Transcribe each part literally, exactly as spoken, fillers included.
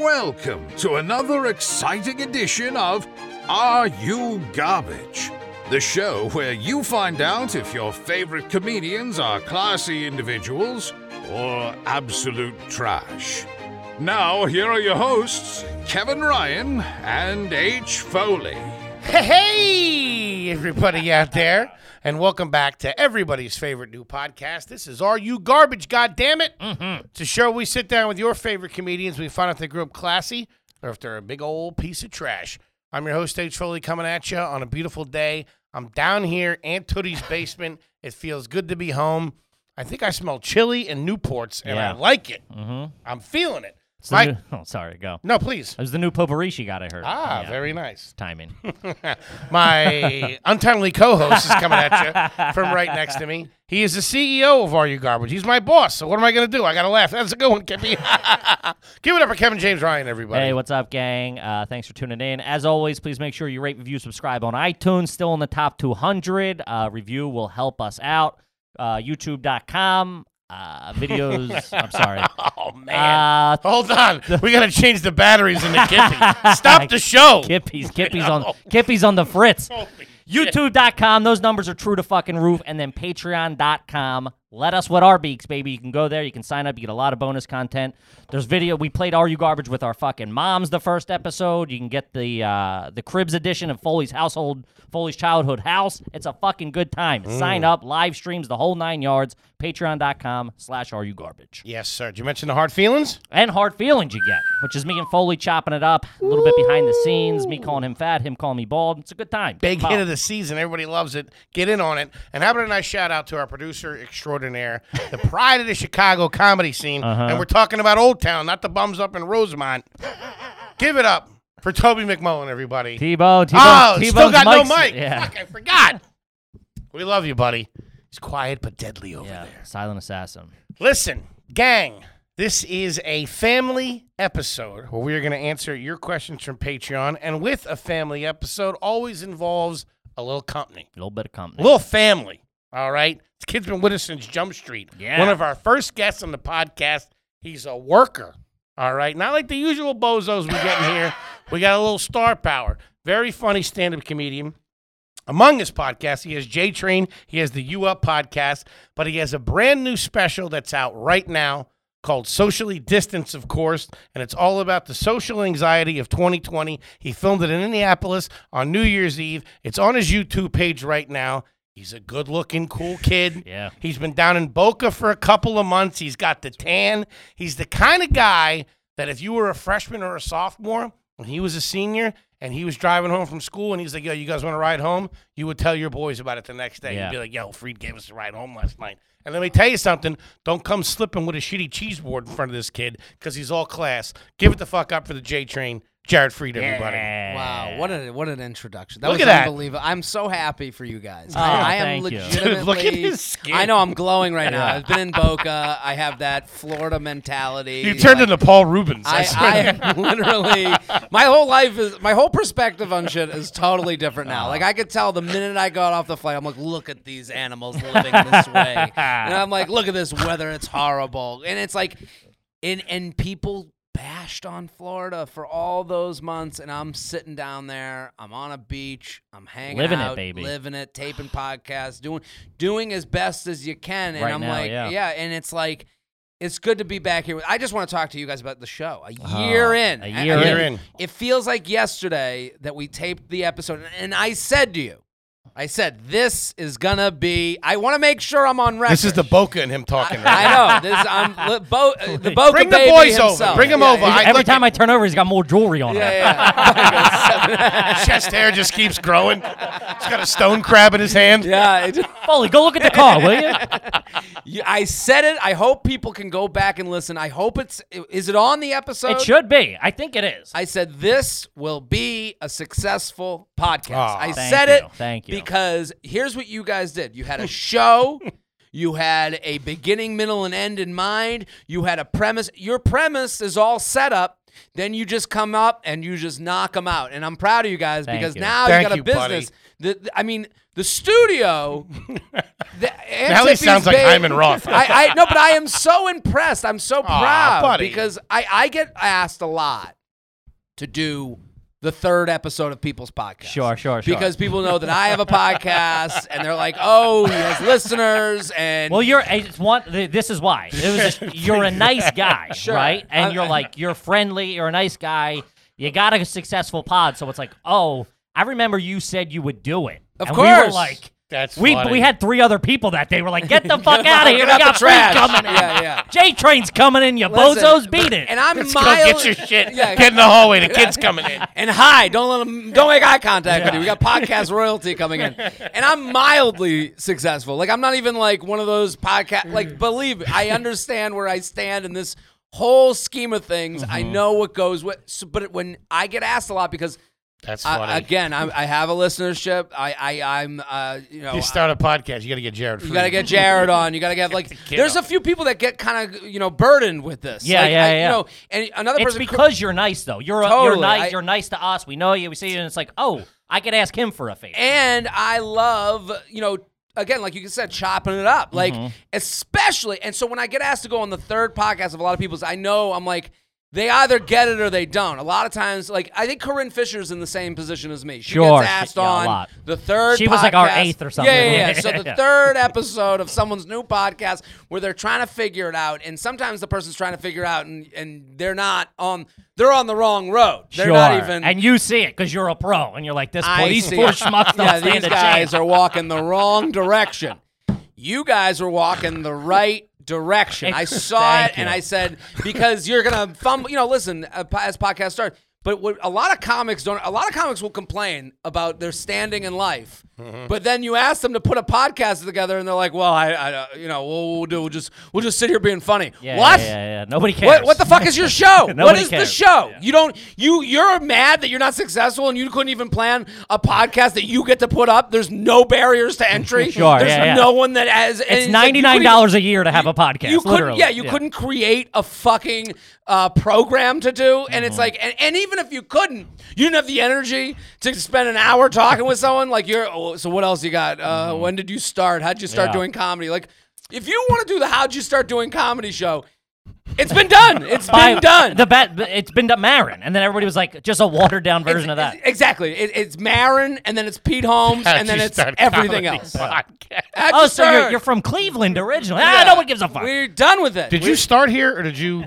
Welcome to another exciting edition of Are You Garbage? The show where you find out if your favorite comedians are classy individuals or absolute trash. Now, here are your hosts, Kevin Ryan and H. Foley. Hey, hey, everybody out there, and welcome back to everybody's favorite new podcast. This is Are You Garbage, goddammit? Mm-hmm. It's a show where we sit down with your favorite comedians. We find out if they grew up classy or if they're a big old piece of trash. I'm your host, H. Foley, coming at you on a beautiful day. I'm down here, Aunt Tootie's basement. It feels good to be home. I think I smell chili and Newports, and Yeah. I like it. Mm-hmm. I'm feeling it. It's the Mike, new, oh, sorry, go. no, please. It was the new potpourri she got, I heard. Ah, Yeah. very nice. Timing. My untimely co-host is coming at you from right next to me. He is the C E O of Are You Garbage. He's my boss, so what am I going to do? I got to laugh. That's a good one, Kippy. Give it up for Kevin James Ryan, everybody. Hey, what's up, gang? Uh, thanks for tuning in. As always, please make sure you rate, review, subscribe on iTunes. Still in the top two hundred. Uh, review will help us out. Uh, YouTube dot com. Uh, videos. I'm sorry. Oh, man. Uh, Hold on. We got to change the batteries in the Kippy. Stop the show. Kippy's, Kippy's on, Kippy's on the fritz. YouTube dot com. Those numbers are true to fucking roof. And then Patreon dot com. Let us wet our beaks, baby. You can go there. You can sign up. You get a lot of bonus content. There's video. We played Are You Garbage with our fucking moms the first episode. You can get the uh, the Cribs edition of Foley's Household, Foley's Childhood House. It's a fucking good time. Mm. Sign up. Live streams, the whole nine yards. Patreon dot com slash Are You Garbage. Yes, sir. Did you mention the hard feelings? And hard feelings you get, which is me and Foley chopping it up. A little bit behind the scenes. Me calling him fat, him calling me bald. It's a good time. Big Wow. hit of the season. Everybody loves it. Get in on it. And how about a nice shout out to our producer extraordinaire, the pride of the Chicago comedy scene. Uh-huh. And we're talking about Old Town, not the bums up in Rosemont. Give it up for Toby McMullen, everybody. T-Bone, T-Bone, Oh, T-Bone's still got no mic's- mic. Yeah. Fuck, I forgot. We love you, buddy. He's quiet but deadly over Yeah, there. silent assassin. Listen, gang, this is a family episode where we are going to answer your questions from Patreon. And with a family episode, always involves a little company, A little bit of a company. little family. All right? This kid's been with us since Jump Street. Yeah. One of our first guests on the podcast. He's a worker. All right? Not like the usual bozos we get in here. We got a little star power. Very funny stand-up comedian. Among his podcasts, he has J-Train, he has the U Up podcast, but he has a brand new special that's out right now called Socially Distanced, of course, and it's all about the social anxiety of twenty twenty. He filmed it in Indianapolis on New Year's Eve. It's on his YouTube page right now. He's a good-looking, cool kid. Yeah. He's been down in Boca for a couple of months. He's got the tan. He's the kind of guy that if you were a freshman or a sophomore and he was a senior and he was driving home from school and he's like, yo, you guys want to ride home? You would tell your boys about it the next day. Yeah. You'd be like, yo, Freed gave us a ride home last night. And let me tell you something. Don't come slipping with a shitty cheese board in front of this kid because he's all class. Give it the fuck up for the J-Train. Jared Freed, everybody. Yeah. Wow, what a what an introduction! That Look was at that. unbelievable. I'm so happy for you guys. Oh, I, I am thank you. legitimately. Dude, look at his skin. I know I'm glowing right now. Yeah. I've been in Boca. I have that Florida mentality. You turned like, into Paul Rubens. I, I, swear. I am literally. My whole life is my whole perspective on shit is totally different now. Like I could tell the minute I got off the flight, I'm like, look at these animals living this way, and I'm like, look at this weather. It's horrible, and it's like, and and people bashed on Florida for all those months, and I'm sitting down there. I'm on a beach. I'm hanging Living it, out, baby. living it, taping podcasts, doing doing as best as you can. And Right I'm now, like, yeah. and it's like, it's good to be back here. I just want to talk to you guys about the show. A year Oh, in, a I- year I mean, in. It feels like yesterday that we taped the episode, and I said to you, I said, this is gonna be. I want to make sure I'm on record. This is the Boca and him talking. Right I know. This I'm li- Bo, uh, the Boca Bring the baby boys himself. over. Bring him Yeah, over. yeah. I Every like time it. I turn over, he's got more jewelry on him. Yeah, yeah. Chest hair just keeps growing. He's got a stone crab in his hand. yeah. It, Foley, go look at the car, will you? you- I said it. I hope people can go back and listen. I hope it's. Is it on the episode? It should be. I think it is. I said this will be a successful podcast. Aw. I Thank said you. it Thank you. because here's what you guys did. You had a show. You had a beginning, middle, and end in mind. You had a premise. Your premise is all set up. Then you just come up and you just knock them out. And I'm proud of you guys Thank because you. now Thank you got a you, business buddy. The, the I mean, the studio. the, Now he sounds like Hyman Roth. I, I no, but I am so impressed. I'm so Aw, proud buddy. because I, I get asked a lot to do the third episode of People's Podcast. Sure, sure, sure. Because people know that I have a podcast, and they're like, "Oh, he has listeners." And Well, you're it's one. This is why it was. Just, you're a nice guy, Sure. right? And I'm- you're like you're friendly. You're a nice guy. You got a successful pod, so it's like, oh, I remember you said you would do it. Of and we were course. like, That's we funny. we had three other people that day. We're like, get the fuck out of here. Get We out got the food trash. coming in. Yeah, yeah. J Train's coming in. You Listen, bozos, beat it. And I'm Let's go mild. get your shit. Yeah. Get in the hallway. The kid's coming in. And hi, don't let them, don't make eye contact with you. We got podcast royalty coming in, and I'm mildly successful. Like I'm not even like one of those podcast. Like believe me, I understand where I stand in this whole scheme of things. I know what goes with. So, but when I get asked a lot because That's I, funny. again, I'm, I have a listenership. I, I I'm uh, you know. you start a podcast. You got to get Jared. You got to get Jared on. You got to get like. kid There's on. a few people that get kind of you know burdened with this. Yeah, Like, yeah, I, yeah. You know, and another It's person. because you're nice, though. You're a, Totally. you're nice. I- you're nice to us. We know you. We see you, and it's like, oh, I could ask him for a favor. And I love, you know, again, like you said, chopping it up. Like, Mm-hmm. especially, and so when I get asked to go on the third podcast of a lot of people's, I know I'm like, they either get it or they don't. A lot of times, like, I think Corinne Fisher's in the same position as me. She Sure, gets asked she- yeah, a on lot. the third She was like our podcast. eighth or something. Yeah, yeah, yeah. So the Yeah. third episode of someone's new podcast where they're trying to figure it out, and sometimes the person's trying to figure it out, and, and they're not on, they're on the wrong road. They're sure. not even. And you see it because you're a pro, and you're like, this. I These see four it. schmucks don't Yeah, stand these a guys chance. are walking the wrong direction. You guys are walking the right direction. I saw Thank it and you. I said, because you're gonna fumble. You know, listen, uh, as podcasts start. But what a lot of comics don't. A lot of comics will complain about their standing in life. Mm-hmm. But then you ask them to put a podcast together, and they're like, "Well, I, I uh, you know, we'll, we'll do. We'll just, we'll just sit here being funny." Yeah, what? Yeah, yeah, yeah. Nobody cares. What, what the fuck is your show? what Nobody is the cares. show? Yeah. You don't you you're mad that you're not successful and you couldn't even plan a podcast that you get to put up. There's no barriers to entry. Sure, There's yeah, yeah. no one that has. and It's like, ninety you nine couldn't dollars a year to have a podcast. You couldn't, literally. yeah, you couldn't create a fucking uh, program to do, and Mm-hmm. it's like, and, and even if you couldn't, you didn't have the energy to spend an hour talking with someone. Like, you're, oh, so what else you got? Uh, When did you start? How'd you start Mm-hmm. Yeah. doing comedy? Like, if you want to do the how'd you start doing comedy show, it's been done. It's By- been done. The bet, it's been done. Marin, and then everybody was like, just a watered down version of that. Exactly. It, it's Marin, and then it's Pete Holmes, How'd and then you it's start everything comedy else. podcast? How'd Oh, you so you're, start? you're from Cleveland originally? Ah, Yeah. no one gives a fuck. We're done with it. Did you start here or did you?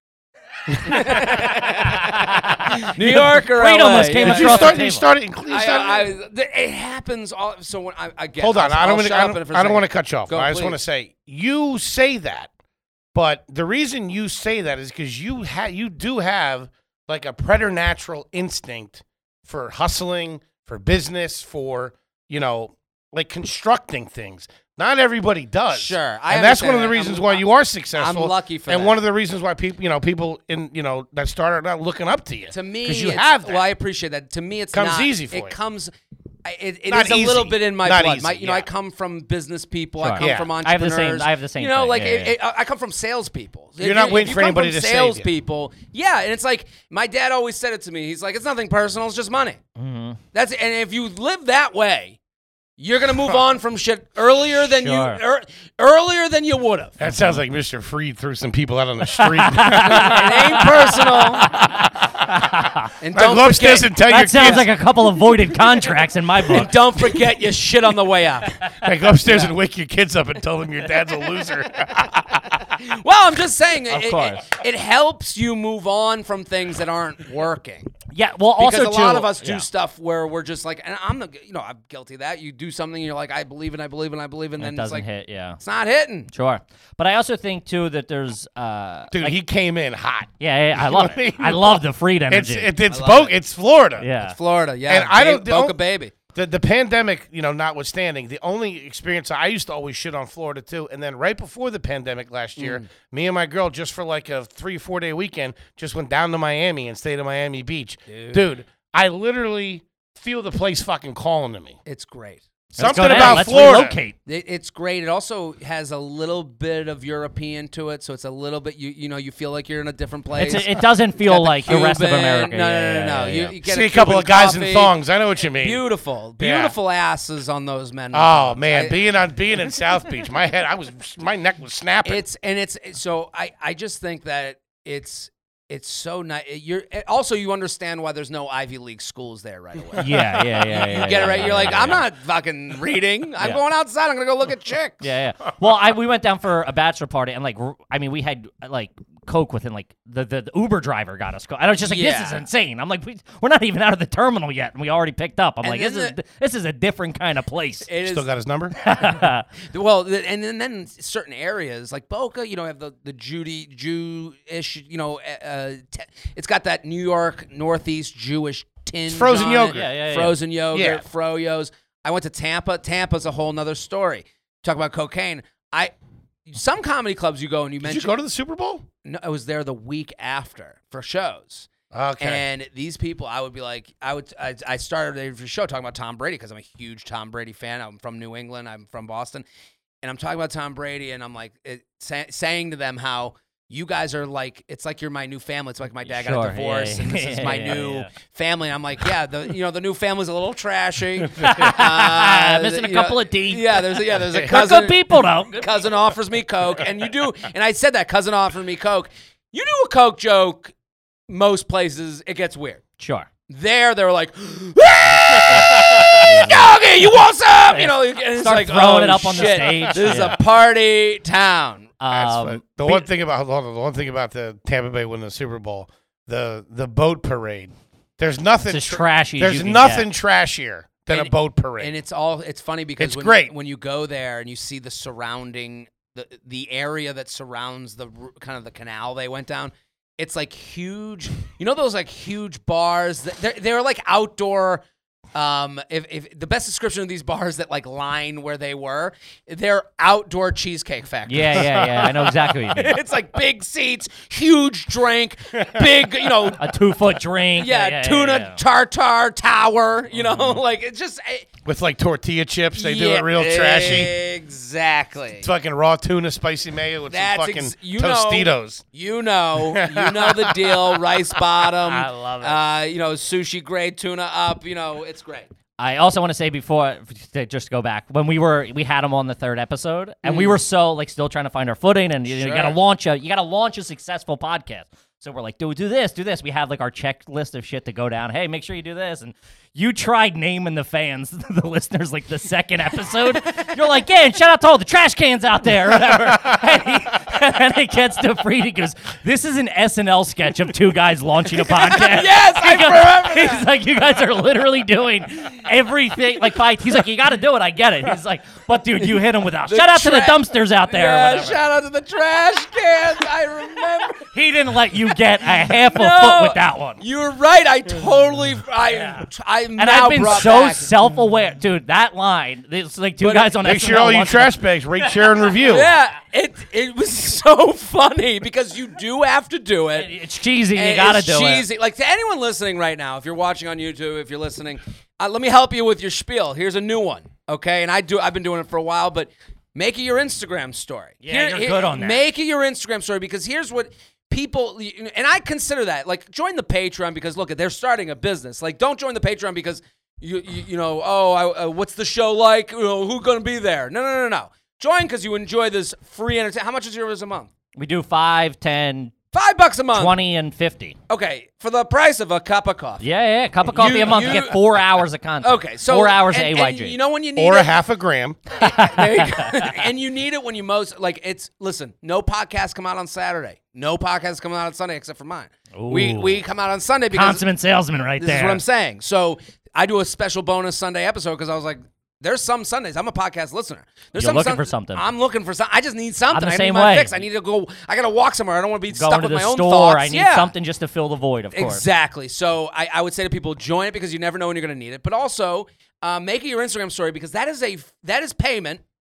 New York or Freedom L A? almost came Yeah. Did you across the start? You table. started in Cleveland. I, I, th- it happens all. So when I, I get. Hold on, I'll, I don't I'll want to. shut I up in it don't, for a I don't second. want to cut you off. Go, I just want to please. say you say that, but the reason you say that is because you ha- you do have like a preternatural instinct for hustling, for business, for you know, like constructing things. Not everybody does. Sure, I and that's one understand of the that. reasons I'm- why you are successful. I'm lucky for and that. one of the reasons why people, you know, people in you know that started out looking up to you. To me, because you it's- have that. Well, I appreciate that. To me, it's Comes not, easy for it you. comes. I- It, it Not is a little easy. bit in my Not blood. easy, My, you know, I yeah. come from business people. I Sure. come Yeah. from I have the entrepreneurs. same- I have the same You know, thing. like Yeah, it, yeah, it, I come from salespeople. You're If not you- waiting if you for come anybody from to save you. salespeople. Yeah, and it's like my dad always said it to me. He's like, "It's nothing personal. It's just money." Mhm. That's and if you live that way, you're gonna move on from shit earlier than Sure. you er, earlier than you would have. That sounds like Mister Freed threw some people out on the street. It ain't personal. And I don't go upstairs forget, and tell your That sounds kids. like a couple of voided contracts in my book. and don't forget your shit on the way out. I go upstairs and wake your kids up and tell them your dad's a loser. Well, I'm just saying, it, course. it, it helps you move on from things that aren't working. Yeah, well, Because also a lot too- of us do yeah. stuff where we're just like, and I'm the, you know, I'm guilty of that. You do something, and you're like, I believe and I believe and I believe, and It then it's doesn't like, hit, yeah. it's not hitting. Sure. But I also think, too, that there's... Uh, Dude, like- he came in hot. yeah, yeah, I love know what it. I I mean? love the freed It's energy. it, it's love Bo- it. it's Florida. yeah. Florida, yeah. And I Ba- don't- Boca don't- Baby. The the pandemic, you know, notwithstanding, the only experience I used to always shit on Florida too. And then right before the pandemic last year, Mm. me and my girl just for like a three four day weekend just went down to Miami and stayed at Miami Beach. Dude, I literally feel the place fucking calling to me. It's great. Something go down. about Let's Florida. relocate. It, it's great. It also has a little bit of European to it, so it's a little bit you you know you feel like you're in a different place. It's, it doesn't It's feel got the like the rest of Cuban- America. No, Yeah, no, no, yeah, no. yeah, You, yeah. you get See a couple Cuban of guys coffee. in thongs. I know what you mean. Beautiful, Yeah. beautiful asses on those men. with Oh thongs. man, I- being on being in South Beach, my head, I was, my neck was snapping. It's and it's so I I just think that it's it's so nice. You're also you understand why there's no Ivy League schools there right away. Yeah, yeah, yeah, yeah. You get it yeah, right. yeah, You're like, yeah, I'm yeah. not fucking reading. I'm Yeah. going outside. I'm gonna go look at chicks. Yeah, yeah. Well, I we went down for a bachelor party, and like, r- I mean, we had like Coke within like the, the, the Uber driver got us Coke. I was just like, this is Yeah. insane. I'm like, we, we're not even out of the terminal yet, and we already picked up. I'm And like, this then is this is a different kind of place. It is Still got his number? well, th- and then, then certain areas like Boca, you know, have the the Judy Jewish, you know, uh, te- it's got that New York Northeast Jewish tinge. frozen on yogurt. it. Yeah, yeah, yeah. Frozen yogurt, Yeah. froyos. I went to Tampa. Tampa's a whole nother story. Talk about cocaine. I some comedy clubs you go and you Did mentioned. you go to the Super Bowl? No, I was there the week after for shows. Okay. And these people, I would be like, I would, I, I started the show talking about Tom Brady because I'm a huge Tom Brady fan. I'm from New England. I'm from Boston, and I'm talking about Tom Brady, and I'm like it, say, saying to them how you guys are like, it's like you're my new family. It's like my dad got Sure, a divorce, yeah, and this yeah, is my yeah, new yeah. family. And I'm like, yeah, the you know the new family's a little trashy, uh, Missing a you know, couple of teeth. Yeah, there's a, yeah, there's a They're cousin. good people though. Cousin offers me Coke, and you do, and I said that cousin offered me Coke. You do a Coke joke, most places it gets weird. Sure. There, they were like, "Hey, Doggy, you want some?" You know, and it's Start like throwing oh, it up on the shit. stage. This Yeah. is a party town. That's Um, fun. The be- one thing about hold on, the one thing about the Tampa Bay winning the Super Bowl, the the boat parade. There's nothing It's as tra- trashy as There's you can nothing get. trashier than And- a boat parade. And it's all it's funny because It's when, great. when you go there and you see the surrounding the the area that surrounds the r- kind of the canal they went down. It's like huge. You know those like huge bars. That they're they're like outdoor. Um, if if the best description of these bars that like line where they were, they're outdoor cheesecake factories. Yeah, yeah, yeah. I know exactly what you mean. It's like big seats, huge drink, big, you know, A two foot drink. yeah, yeah, tuna yeah, yeah. tartar tower, you know, like it's just it, With like tortilla chips, they do yeah, it real trashy. Exactly. It's fucking raw tuna, spicy mayo with That's some fucking ex- you know- Tostitos. You know, you know the deal. Rice bottom. I love it. Uh, you know, sushi grade tuna up. You know, it's great. I also want to say before, to just go back, when we were, we had him on the third episode, and we were so like still trying to find our footing, and you, you got to Sure. launch a, you got to launch a successful podcast. So we're like, do do this, do this. We have like our checklist of shit to go down. Hey, make sure you do this. And you tried naming the fans, the listeners, like the second episode. You're like, yeah, and shout out to all the trash cans out there, or whatever. and, he, and then it gets to Freed. He goes, this is an S N L sketch of two guys launching a podcast. Yes, I He goes- remember that. He's like, you guys are literally doing everything. Like, by, he's like, you got to do it. I get it. He's like, but dude, you hit him without. The Shout out to the tra- dumpsters out there. or Yeah, whatever. shout out to the trash cans. I remember. He didn't let you get a half a No, foot with that one. You were right. I totally. I. I'm And now I've been brought so back. self-aware, dude. That line, it's like two But guys on Make S N sure L all you watching- trash bags rate, share, and review. Yeah, it it was so funny because you do have to do it. It's cheesy. You And gotta it's do cheesy. Like to anyone listening right now, if you're watching on YouTube, if you're listening, uh, let me help you with your spiel. Here's a new one, okay? And I do. I've been doing it for a while, but make it your Instagram story. Yeah, you're good on that. Make it your Instagram story because here's what people, and I consider that like join the Patreon because look, they're starting a business. Like don't join the Patreon because you you, you know oh I, uh, what's the show like? You know, who's gonna be there? No no no no. Join because you enjoy this free entertainment. How much is yours a month? it. We do five, ten, Five bucks a month. twenty, and fifty. Okay, for the price of a cup of coffee. Yeah, yeah. Cup of coffee You- a month. You, you- get four hours of content. Okay, so four hours and, of A Y G. and you know when you need Or it, a half a gram. there you go. And you need it when you most like. It's listen. No podcasts come out on Saturday. No podcasts come out on Sunday except for mine. We Ooh. we come out on Sunday because Consummate salesman right this there. is what I'm saying. So I do a special bonus Sunday episode because I was like, there's some Sundays. I'm a podcast listener. There's You're some looking Sun- for something. I'm looking for something. I just need something. I'm the I same need my way. fix. I need to go. I got to walk somewhere. I don't want to be Going stuck to with the my own store. thoughts. I need yeah. something just to fill the void, of course. Exactly. So I, I would say to people, join it because you never know when you're going to need it. But also, uh, make it your Instagram story because that is a that is payment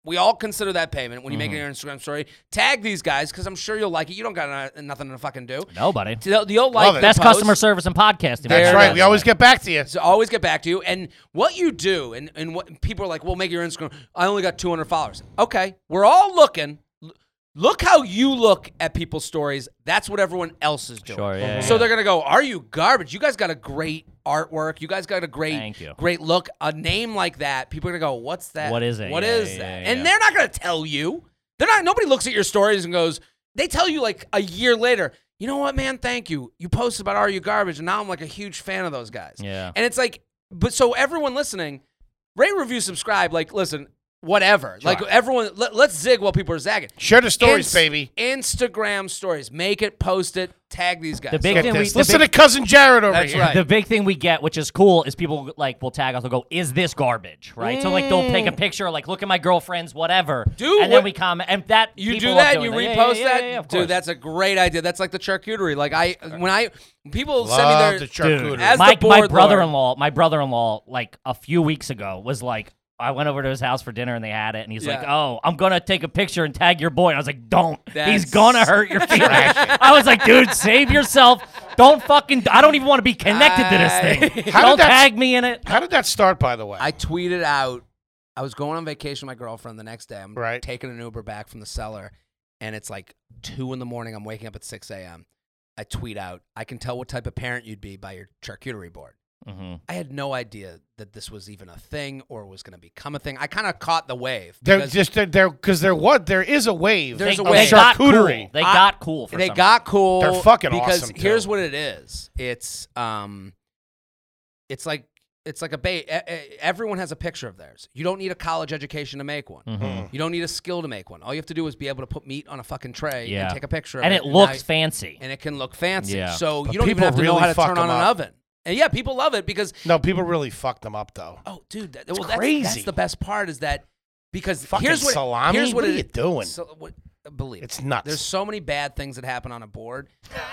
We all consider that payment when you Mm-hmm. make your Instagram story. Tag these guys because I'm sure you'll like it. You don't got uh, nothing to fucking do. Nobody. You'll, you'll like Love it. the Best post. customer service and podcasting. There That's it right. is. We always get back to you. So always get back to you. And what you do, and, and what people are like, well, make your Instagram. I only got two hundred followers. Okay. We're all looking. L- Look how you look at people's stories. That's what everyone else is doing. Sure, yeah, So yeah. they're going to go, are you garbage? You guys got a great artwork. You guys got a great, Thank you. great look. A name like that, people are going to go, what's that? What is it? What Yeah, is yeah, that? yeah, And yeah. they're not going to tell you. They're not. Nobody looks at your stories and goes, they tell you like a year later, you know what, man? Thank you. You posted about Are You Garbage, and now I'm like a huge fan of those guys. Yeah. And it's like, but so everyone listening, rate, review, subscribe. Like, listen, whatever. Like everyone, let, let's zig while people are zagging. Share the stories, Inst- baby. Instagram stories. Make it, post it, tag these guys. The big Get thing we, this. the Listen big, to cousin Jared over That's here. right. the big thing we get, which is cool, is people like will tag us. They'll go, "Is this garbage?" Right? So like they'll take a picture, like look at my girlfriend's whatever, Dude, and what- then we comment. And that You people do love that and you doing repost Yeah, yeah, that? yeah, yeah, of Dude, course. that's a great idea. That's like the charcuterie. Like I, when I, people Love send me their, the Dude, charcuterie. As the my, my board brother-in-law, my brother-in-law, like a few weeks ago, was like, I went over to his house for dinner and they had it, and he's like, Yeah. "Oh, I'm gonna take a picture and tag your boy." And I was like, "Don't. He's That's gonna hurt your feelings." I was like, "Dude, save yourself. Don't fucking. I don't even want to be connected to this thing. How did Don't that- tag me in it." How did that start, by the way? I tweeted out, I was going on vacation with my girlfriend the next day. I'm Right. taking an Uber back from the cellar, and it's like two in the morning. I'm waking up at six a.m. I tweet out, I can tell what type of parent you'd be by your charcuterie board. Mm-hmm. I had no idea that this was even a thing or was going to become a thing. I kind of caught the wave. They're because just they're there because there what there is a wave. There's they, a they way. got cool. Charcuterie. They I- got cool. For they some got cool. They're fucking because awesome, too. here's what it is. It's um, it's like it's like a bait. Everyone has a picture of theirs. You don't need a college education to make one. reason. Mhm. You don't need a skill to make one. All you have to do is be able to put meat on a fucking tray Yeah. and take a picture of And it. it looks now- fancy. and it can look fancy. Yeah. So But you don't even people have to know really how to fuck turn on them an up. oven. And yeah, people love it because No, people really fucked them up though. oh, dude, that, It's well, that's, crazy. that's the best part is that because Fucking here's what salami? here's what, What are it- you doing? So, what, believe It's it. nuts. There's so many bad things that happen on a board.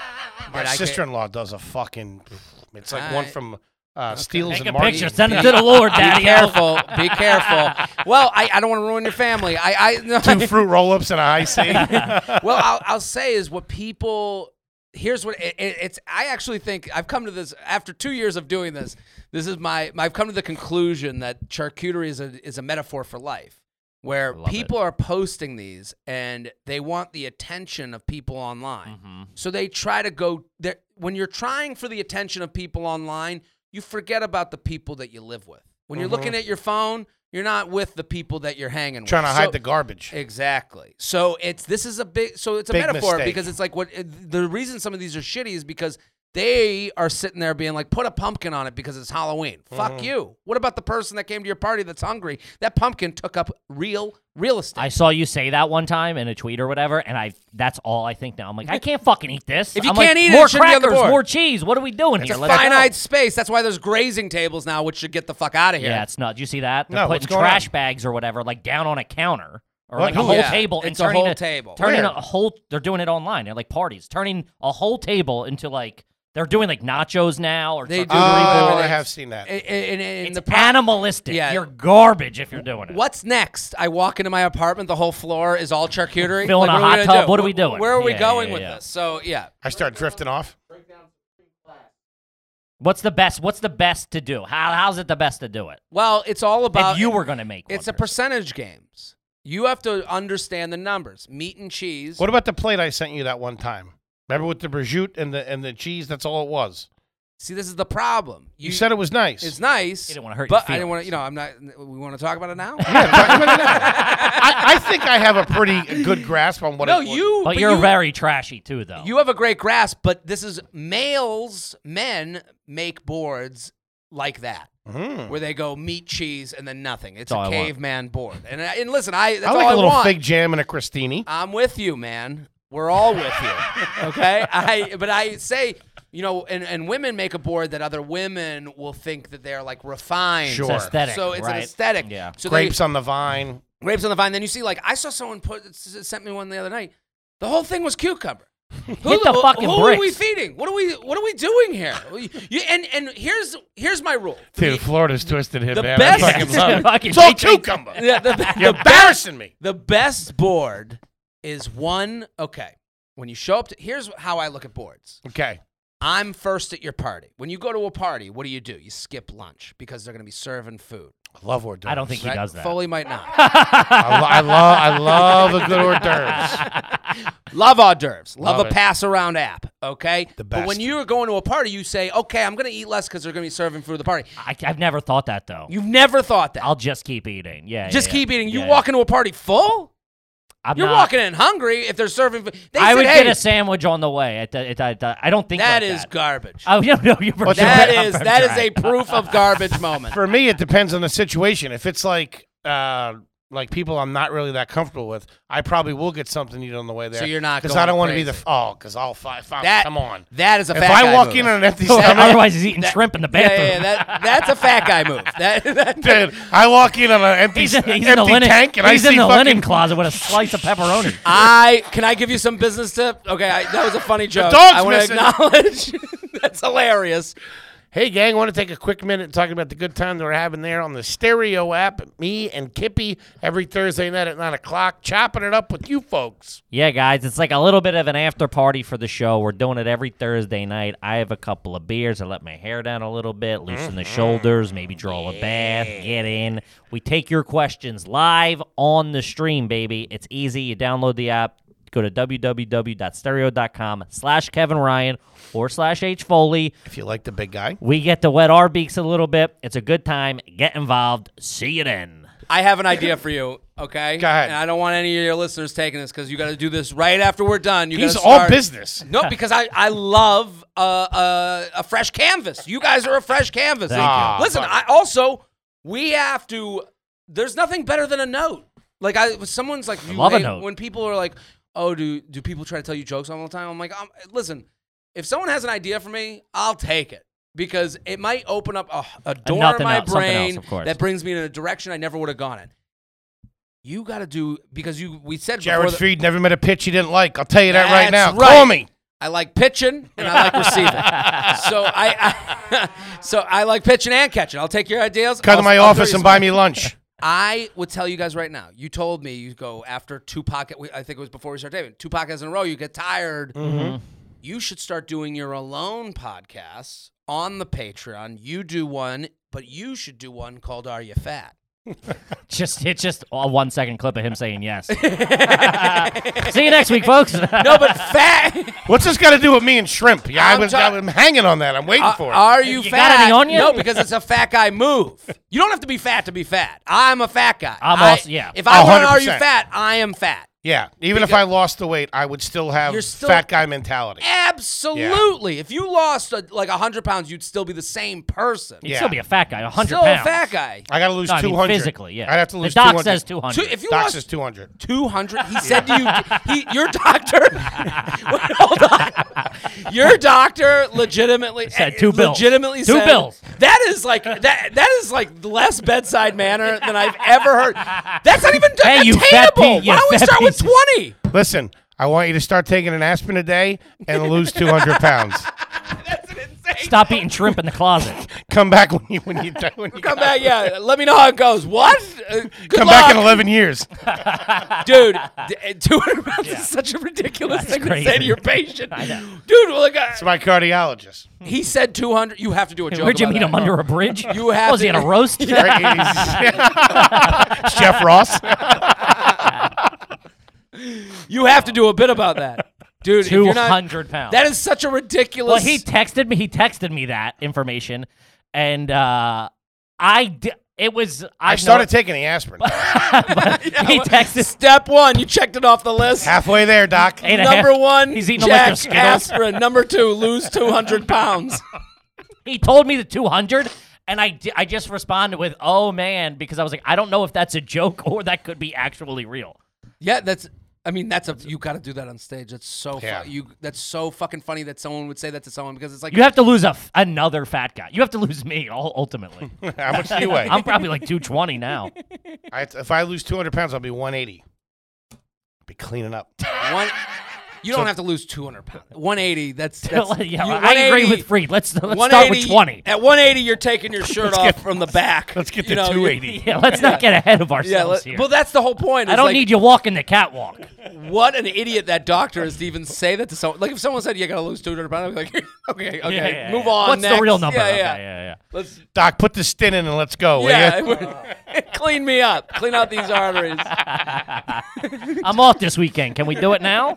My that I sister-in-law does a fucking. It's like one I- from uh, Steels Take and a Marty. picture. Send it to the Lord, Be Daddy. careful. Be careful. Well, I, I don't want to ruin your family. I, I no, Two fruit roll-ups and a high C. well, I'll, I'll say is what people. Here's what it, it, it's. I actually think I've come to this after two years of doing this. This is my. I've come to the conclusion that charcuterie is a is a metaphor for life, where love people are posting these and they want the attention of people online. Mhm. So they try to go there. When you're trying for the attention of people online, you forget about the people that you live with. When you're Mhm. looking at your phone, you're not with the people that you're hanging Trying with. to hide So- the garbage. Exactly. So it's this is a big so it's a Big metaphor mistake. because it's like what the reason some of these are shitty is because they are sitting there being like, put a pumpkin on it because it's Halloween. Fuck Mm-hmm. you. What about the person that came to your party that's hungry? That pumpkin took up real real estate. I saw you say that one time in a tweet or whatever, and I that's all I think now. I'm like, I can't fucking eat this. If you I'm can't like, eat it, more it shouldn't be on the crackers, board. more cheese. What are we doing it's here? a Let's go. finite space. That's why there's grazing tables now, which should get the fuck out of here. Yeah, it's not. Did you see that? They're No, what's putting going trash on? bags or whatever, like down on a counter or What? like a Who? whole Yeah, table. and it's a turning whole it- table. Turning Where? a whole. They're doing it online. They're like parties, turning a whole table into like they're doing like nachos now or They do charcuterie Oh, boards. I everything. have seen that. And, and, and It's the pro- animalistic. Yeah. You're garbage if you're doing it. What's next? I walk into my apartment. The whole floor is all charcuterie. Filling Like, a what are we hot gonna tub. do? What are we doing? Where are we Yeah, going yeah, with yeah. this? So yeah, I start drifting off. What's the best? What's the best to do? How how's it the best to do it? well, it's all about If you were going to make one. It's a per se. percentage games. You have to understand the numbers. Meat and cheese. What about the plate I sent you that one time? Remember with the prosciutto and the and the cheese? That's all it was. See, this is the problem. You, said it was nice. it's nice. You didn't wanna hurt but your I didn't want to. feelings. You know, I'm not. We want to talk about it now. I, I think I have a pretty good grasp on what. no, it, you. But, but you're you, very trashy too, though. You have a great grasp, but this is males. Men make boards like that, Mm. where they go meat, cheese, and then nothing. It's That's all a I want. caveman board. And and listen, I. That's I like all a I little want. fig jam and a crostini. I'm with you, man. We're all with you. Okay? I but I say, you know, and, and women make a board that other women will think that they're like refined. Sure. It's aesthetic. So it's right? an aesthetic. Yeah. So Grapes they, on the vine. grapes on the vine. Then you see, like, I saw someone put s- sent me one the other night. The whole thing was cucumber. Hit the fucking who bricks. are we feeding? What are we What are we doing here? You, and and here's here's my rule. Dude, Florida's twisted him, The man. best- I fucking love it. Fucking It's all J J. cucumber. Yeah, the, the, You're the embarrassing me. The best board is one. Okay, when you show up to, here's how I look at boards. Okay. I'm first at your party. When you go to a party, what do you do? You skip lunch because they're going to be serving food. I love hors d'oeuvres. I don't think he Right? does that. Foley might not. I, lo- I love I love a good hors d'oeuvres. Love hors d'oeuvres. Love, Love a it. pass around app. Okay. The But when best. you're going to a party, you say, "Okay, I'm going to eat less because they're going to be serving food at the party." I, I've never thought that though. You've never thought that. I'll just keep eating. Yeah. Just yeah, keep yeah. eating. You Yeah, walk into a party full. I'm You're not- walking in hungry if they're serving food. They I said, would hey, get a sandwich on the way. At the, at the, at the- I don't think that like is that. garbage. Oh no, no, you're What's That I'm is from that is Drag. a proof of garbage moment. For me, it depends on the situation. If it's like uh, like people I'm not really that comfortable with, I probably will get something to eat on the way there. So you're not because going I don't want to be the crazy. oh because I'll five five. That Come on. That is a If fat I guy walk move. in on an empty Oh, stomach, otherwise, he's eating That- shrimp in the yeah, bathroom. yeah, yeah, that that's a fat guy move. That, that, dude, I walk in on an empty, He's in, he's empty in the linen. tank and he's I in see the fucking linen closet with a slice of pepperoni. I can I give you some business tip? Okay, I, that was a funny joke. dog's I want to missing. acknowledge that's hilarious. Hey, gang, I want to take a quick minute and talk about the good time that we're having there on the Stereo app. Me and Kippy every Thursday night at nine o'clock, chopping it up with you folks. Yeah, guys, it's like a little bit of an after party for the show. We're doing it every Thursday night. I have a couple of beers. I let my hair down a little bit, loosen the shoulders, maybe draw a bath, get in. We take your questions live on the stream, baby. It's easy. You download the app. Go to www.stereo.com slash Kevin Ryan or slash H Foley. If you like the big guy. We get to wet our beaks a little bit. It's a good time. Get involved. See you then. I have an idea for you. Okay, Go ahead. And I don't want any of your listeners taking this because you got to do this right after we're done. You He's gotta all start- business. No, because I, I love uh, uh, a fresh canvas. You guys are a fresh canvas. Thank you. Listen, I also we have to. There's nothing better than a note. Like I, someone's like, you love a hate- note. when people are like, "Oh, do do people try to tell you jokes all the time?" I'm like, um, listen, if someone has an idea for me, I'll take it because it might open up a, a door in nothing my else- something else, brain of course. that brings me in a direction I never would have gone in. You got to do because you. We said Jared before the- Freed never met a pitch he didn't like. I'll tell you that right now. That's right. Call me. I like pitching and I like receiving. so I, I so I like pitching and catching. I'll take your ideas. Come I'll- to my I'll throw office you and some- buy me lunch. I would tell you guys right now. You told me you go after two podcasts. I think it was before we started taping. Two podcasts in a row, you get tired. Mm-hmm. You should start doing your alone podcasts on the Patreon. You do one, but you should do one called "Are You Fat?" Just it's just a one second clip of him saying yes. See you next week, folks. No, but fat. What's this got to do with me and shrimp? Yeah, I I'm was, ta- I'm hanging on that. I'm waiting Uh, for it. are you, You fat? got any on you? No, because it's a fat guy move. You don't have to be fat to be fat. I'm a fat guy. I'm I- also- yeah. If I Oh, want to are you one hundred percent. fat, I am fat. Yeah, even if I lost the weight, I would still have You're still- fat guy mentality. Absolutely. If you lost uh like one hundred pounds, you'd still be the same person. You'd Yeah. still be a fat guy, one hundred Still pounds. a fat guy. I got to lose No, I mean two hundred. physically, yeah. I'd have to lose the doc two hundred. says two Two- hundred. if you Doc lost says two hundred. two hundred, he said to you, he, your doctor, wait, hold on. Your doctor legitimately Said two bills. legitimately Two said, bills. That is like that. That is like less bedside manner than I've ever heard. That's not even Hey, you fat attainable. pe- you Why don't we fat start with pieces. twenty? Listen, I want you to start taking an aspirin a day and lose two hundred pounds. That's an insane. Stop eating shrimp in the closet. Come back when you when you when you Come back, yeah. Let me know how it goes. What? Uh, good come luck. back in eleven years. Dude, d- two hundred pounds is such a ridiculous That's thing to say crazy. to your patient. I know. Dude, like, uh, It's my cardiologist. he said two hundred. You have to do a joke. Where'd you about meet that. him under a bridge? You have Was he to- at a roast? Jeff Ross. You have to do a bit about that. Dude, if Two you're not, hundred pounds. that is such a ridiculous. Well, he texted me. He texted me that information, and uh, I di- it was. I, I started taking the aspirin. but he texted. Step one, you checked it off the list. Halfway there, Doc. Eight and a Number half. one, He's eating them like they're Jack Skittles. aspirin. Number two, lose two hundred pounds. He told me the two hundred, and I di- I just responded with, "Oh man," because I was like, I don't know if that's a joke or that could be actually real. Yeah, that's. I mean, that's a. You got to do that on stage. That's so. Yeah. Fu- you. That's so fucking funny that someone would say that to someone because it's like. You have to lose a f- another fat guy. You have to lose me ul- ultimately. How much do you weigh? I'm probably like two twenty now. I, if I lose two hundred pounds, I'll be one eighty. Be cleaning up. One, You don't have to lose two hundred pounds. one eighty, that's, that's yeah, you, I agree with Freed. Let's, let's start with twenty. At one eighty, you're taking your shirt off get, from the back. Let's get you to know, two eighty. Yeah, let's not get ahead of ourselves yeah, let, here. Well, that's the whole point. I don't like, need you walking the catwalk. What an idiot that doctor is to even say that to someone. Like if someone said you got to lose two hundred pounds, I'd be like, okay, okay, Yeah, yeah, move yeah. on. What's next. the real number? Yeah, Okay, yeah. yeah, yeah. Let's Doc, put the stint in and let's go. will ya? yeah, clean me up, clean out these arteries. I'm off this weekend. Can we do it now?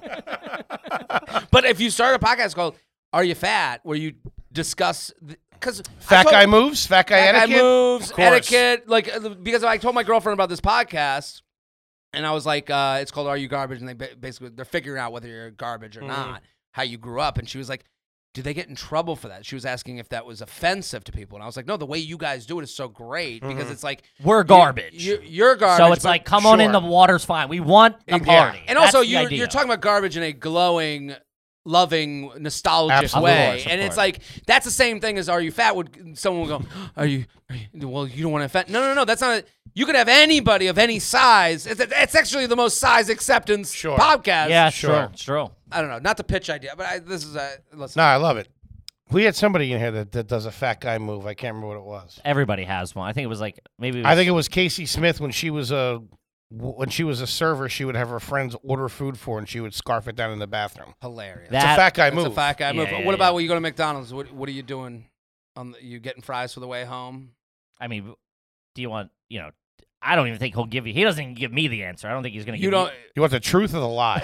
But if you start a podcast called "Are You Fat," where you discuss because Fat guy moves, fat guy fat etiquette. guy moves, Of course. etiquette, like uh, because I told my girlfriend about this podcast, and I was like, uh, "It's called Are You Garbage?" And they ba- basically they're figuring out whether you're garbage or Mhm. not, how you grew up, and she was like, "Do they get in trouble for that?" She was asking if that was offensive to people, and I was like, "No, the way you guys do it is so great because Mhm. it's like We're garbage. You, you, you're garbage, so it's but like, come on in, sure. the water's fine. We want the Yeah. party. And That's also, the you're, idea. you're talking about garbage in a glowing, loving, nostalgic Absolutely. way. Of course, of and it's course. like, that's the same thing as Are You Fat? Would someone will go, are you, are you, well, you don't want to offend. No, no, no, that's not, a, you could have anybody of any size. It's, it's actually the most size acceptance Sure. podcast. Yeah, it's Sure. true. It's true. I don't know, not the pitch idea, but I, this is a, listen. No, I love it. We had somebody in here that, that does a fat guy move. I can't remember what it was. Everybody has one. I think it was like maybe. It was, I think it was Casey Smith when she was a when she was a server. She would have her friends order food for her, and she would scarf it down in the bathroom. Hilarious. That- It's a fat guy It's move. a fat guy Yeah, move. yeah, what yeah. about when you go to McDonald's? What, what are you doing? On the, you getting fries for the way home? I mean, do you want? You know, I don't even think he'll give you. He doesn't even give me the answer. I don't think he's gonna. You give don't. You want the truth or the lie?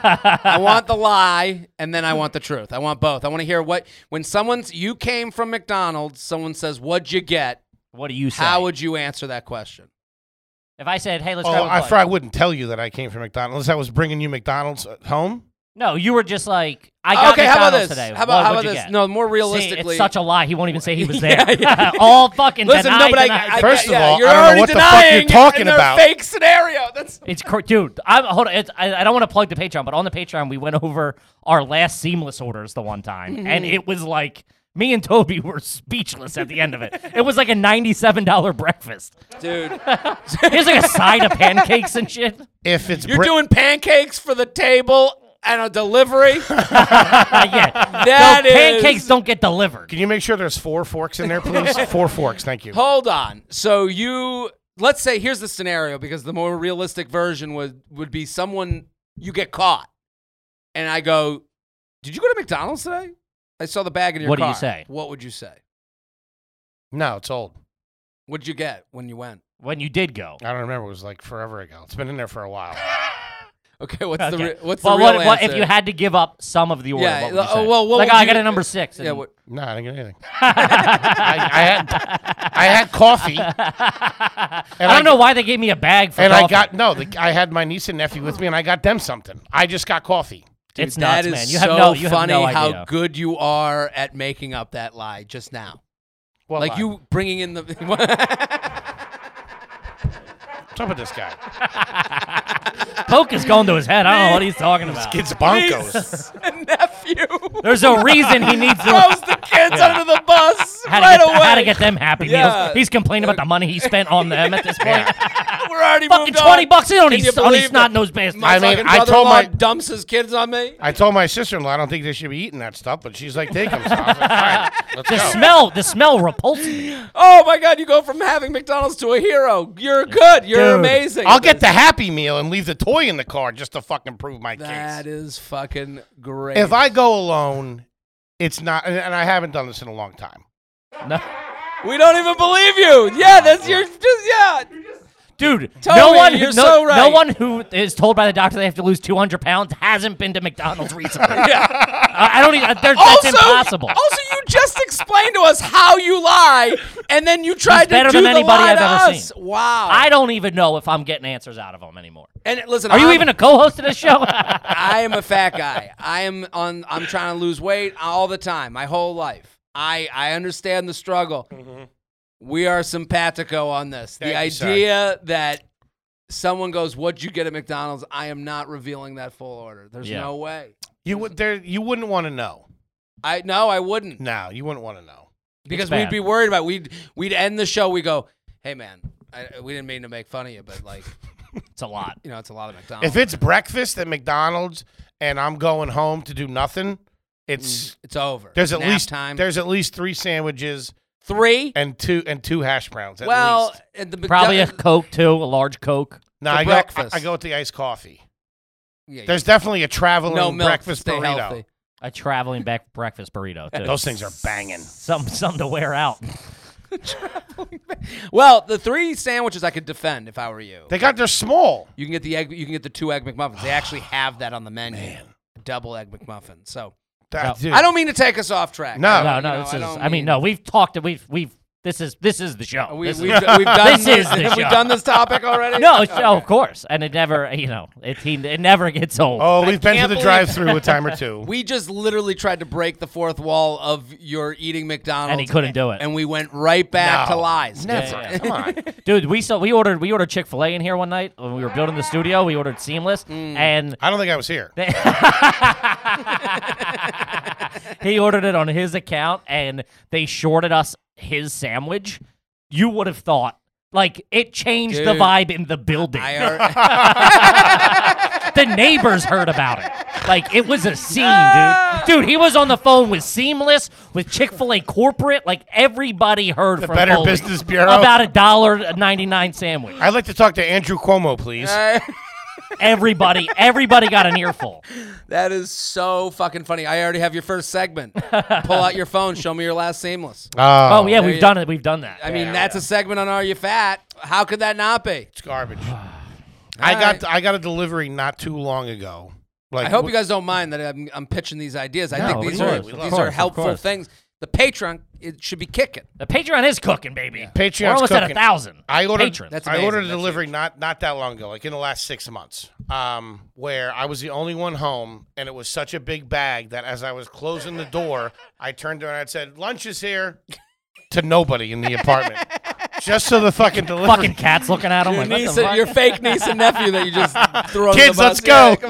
I want the lie, and then I want the truth. I want both. I want to hear what when someone's you came from McDonald's, someone says, "What'd you get?" What do you say? How would you answer that question? if I said, "Hey, let's Oh, grab a I, bite." I wouldn't tell you that I came from McDonald's. I was bringing you McDonald's at home. No, you were just like, I got okay, how about McDonald's this? today. How about What how would about you this? get? No, more See, realistically. it's such a lie. He won't even say he was there. Yeah, yeah. All fucking Listen, no, denied, but I, denied. I, First of yeah, all, you're I don't know already what the fuck you're denying talking in a about. fake scenario. That's It's cr- dude. I'm hold on. It's, I, I don't want to plug the Patreon, but on the Patreon we went over our last Seamless orders the one time, Mm-hmm. and it was like me and Toby were speechless at the end of it. It was like a ninety-seven dollar breakfast. dude. Here's like a side of pancakes and shit. If it's You're bri- doing pancakes for the table and a delivery. Uh, yeah, That no, is- pancakes don't get delivered. can you make sure there's four forks in there, please? Four forks, thank you. Hold on. So you let's say here's the scenario because the more realistic version would would be someone you get caught, and I go, "Did you go to McDonald's today? I saw the bag in your What do car." you say? What would you say? No, it's old. What'd you get when you went? When you did go. I don't remember. It was like forever ago. It's been in there for a while. Okay, what's the Okay. re- what's well, the real what, what, if answer? you had to give up some of the order? Yeah, what would you uh, say? well, what like would oh, I you- got a number six. yeah, and- No, I didn't get anything. I, I had I had coffee, and I don't I know why they gave me a bag for and I coffee. got no. The, I had my niece and nephew with me, and I got them something. I just got coffee. Dude, It's that nuts, is man. You so have no, you funny have no how idea. good you are at making up that lie just now. Well, like you bringing in the What's up with this guy? Coke is going to his head. I don't know what he's talking about. Kid's bonkos. nephew. There's a reason he needs to. Throws the kids under the bus How to, right get, away. how to get them happy Yeah. meals. He's complaining about the money he spent on them at this point. We're already Fucking moved twenty on. bucks in on Can these you on these believe snot that nosed bastards. My I mean, fucking I told brother-in-law my- dumps his kids on me. I told my sister-in-law I don't think they should be eating that stuff, but she's like, take them. So I was like, fine, let's the go. smell, the smell repulsed me. Oh my God! You go from having McDonald's to a hero. You're good. You're Dude. amazing. I'll get the Happy Meal and leave the toy in the car just to fucking prove my That case. is fucking great. If I go alone, it's not, and and I haven't done this in a long time. No. we don't even believe you. Yeah, that's your just yeah. Dude, Toby, no one, you're no, so right. no one who is told by the doctor they have to lose two hundred pounds hasn't been to McDonald's recently. I, I don't even, they're- that's impossible. Also, you just explained to us how you lie, and then you tried to better do than the anybody lie I've to ever us. seen. Wow. I don't even know if I'm getting answers out of them anymore. and listen, Are you I'm- even a co-host of this show? I am a fat guy. I am on. I'm trying to lose weight all the time, my whole life. I I understand the struggle. We are simpatico on this. Thank the you, sir. idea that someone goes, "What'd you get at McDonald's?" I am not revealing that full order. There's Yeah. no way. You would there. You wouldn't want to know. I no, I wouldn't. No, you wouldn't want to know. Because bad. we'd be worried about it. we'd we'd end the show. We go, "Hey man, I, we didn't mean to make fun of you, but like, It's a lot. you know, it's a lot of McDonald's." If it's breakfast at McDonald's and I'm going home to do nothing, it's It's over. there's at Nap least time. there's at least three sandwiches Three. and two and two hash browns. At Well, least. at the Probably a McDo- Coke too, a large Coke. No, for I go, breakfast. I, I go with the iced coffee. Yeah, There's definitely a traveling no milk. breakfast Stay burrito. healthy. A traveling back breakfast burrito too. Those things are banging. Some something to wear out. Well, the three sandwiches I could defend if I were you. They got their small. You can get the egg. You can get the two egg McMuffins. They actually have that on the menu. Double egg McMuffin. So That, dude, I don't mean to take us off track. No. I No, don't- no, you know, this is. don't I mean, no, we've talked. We've we've. This is this is the show. We, This we've, is- we've done This is the Have we show. done this topic already? no, it's, oh, of course, and it never, you know, it he, it never gets old. Oh, we've been to can't the believe- drive-through a time or two. We just literally tried to break the fourth wall of your eating McDonald's, And he couldn't do it. and we went right back No, to lies. Never. Yeah, yeah. Come on. Dude, we saw we ordered we ordered Chick Fil A in here one night when we were building the studio. We ordered Seamless, Mm. and I don't think I was here. he ordered it on his account, and they shorted us his sandwich. You would have thought like it changed the Dude. vibe in the building. I are, The neighbors heard about it. Like it was a scene, dude. Dude, he was on the phone with Seamless, with Chick Fil A corporate. Like everybody heard The from Better Foley Business Bureau. about a dollar ninety nine sandwich. I'd like to talk to Andrew Cuomo, please. Everybody, everybody got an earful. that is so fucking funny. I already have your first segment. Pull out your phone. Show me your last Seamless. Oh yeah, there we've you- done it. We've done that. I mean, that's a segment on Are You Fat? How could that not be? It's garbage. I All got right. I got a delivery not too long ago. Like I hope you guys don't mind that I'm, I'm pitching these ideas. I No, think of these course, are of these course, are of helpful course. things. The Patreon, it should be kicking. The Patreon is cooking, baby. Patreon's We're almost at cooking. a thousand. I ordered patrons. That's I amazing. ordered a That's delivery not not that long ago, like in the last six months, um, where I was the only one home, and it was such a big bag that as I was closing the door, I turned around and I said, "Lunch is here," to nobody in the apartment, just so the fucking delivery. fucking cats looking at him Your, like, what niece the and, fuck? your fake niece and nephew that you just threw under Kids, the bus. let's go. Yeah, come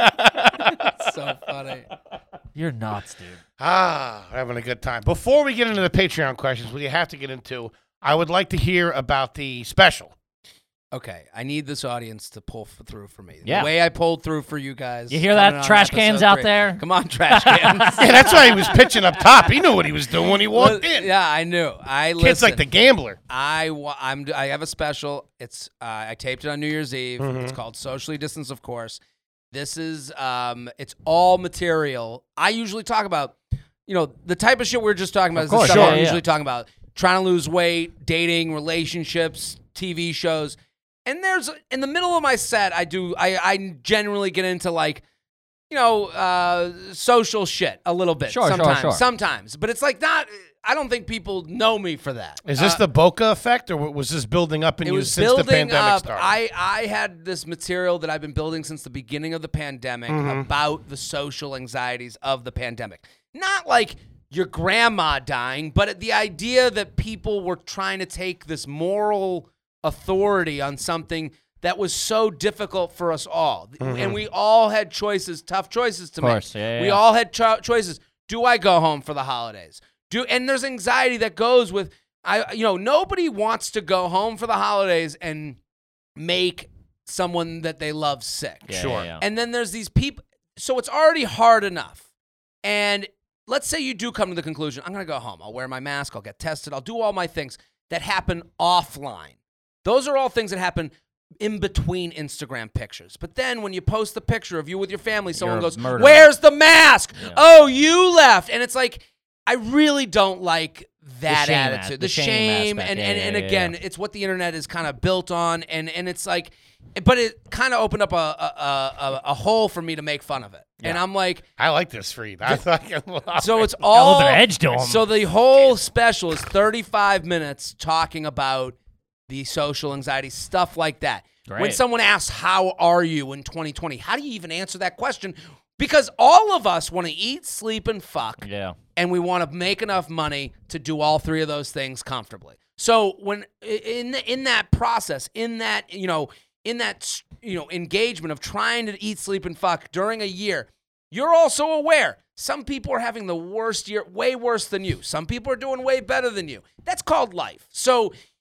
on. So funny. You're nuts, dude. Ah, we're having a good time. Before we get into the Patreon questions, what you have to get into, I would like to hear about the special. Okay, I need this audience to pull f- through for me. Yeah. The way I pulled through for you guys. You hear coming that, on trash episode cans out three. there? Come on, trash cans. Yeah, that's why he was pitching up top. He knew what he was doing when he walked in. Yeah, I knew. I Kid's listen. like the gambler. I wa- I'm I have a special. It's uh, I taped it on New Year's Eve. Mm-hmm. It's called Socially Distanced, of course. This is um, it's all material. I usually talk about, you know, the type of shit we are just talking about. Of Is the course, stuff yeah, I'm yeah. usually talking about: trying to lose weight, dating, relationships, T V shows. And there's in the middle of my set, I do I I generally get into like, you know, uh, social shit a little bit. Sure, sure, sometimes, sure. Sometimes, but it's like not. I don't think people know me for that. Is this Uh, the Boca effect, or was this building up in it you was since the building pandemic up. started? I, I had this material that I've been building since the beginning of the pandemic Mm-hmm. about the social anxieties of the pandemic. Not like your grandma dying, but the idea that people were trying to take this moral authority on something that was so difficult for us all. And we all had choices, tough choices to Of course, make. yeah, yeah, we yeah. all had cho- choices. Do I go home for the holidays? Do and there's anxiety that goes with I you know nobody wants to go home for the holidays and make someone that they love sick. Yeah, Sure. yeah, yeah. And then there's these people so it's already hard enough. And let's say you do come to the conclusion, I'm going to go home. I'll wear my mask, I'll get tested, I'll do all my things that happen offline. Those are all things that happen in between Instagram pictures. But then when you post the picture of you with your family, someone You're a goes, murderer. "Where's the mask? Yeah. Oh, you left." And it's like, I really don't like that shame attitude. as- the, the shame shame, aspect. and, Yeah, and, yeah, and yeah, again, yeah. it's what the internet is kind of built on, and, and it's like, but it kind of opened up a, a, a, a hole for me to make fun of it. And I'm like, I like this read. I thought so it's a all little bit of edge to 'em. So the whole special is thirty-five minutes talking about the social anxiety, stuff like that. When Great. someone asks, "How are you in twenty twenty?" How do you even answer that question? Because all of us want to eat, sleep, and fuck, Yeah. and we want to make enough money to do all three of those things comfortably. So when in in that process, in that you know, in that you know engagement of trying to eat, sleep, and fuck during a year, you're also aware some people are having the worst year, way worse than you. Some people are doing way better than you. That's called life. So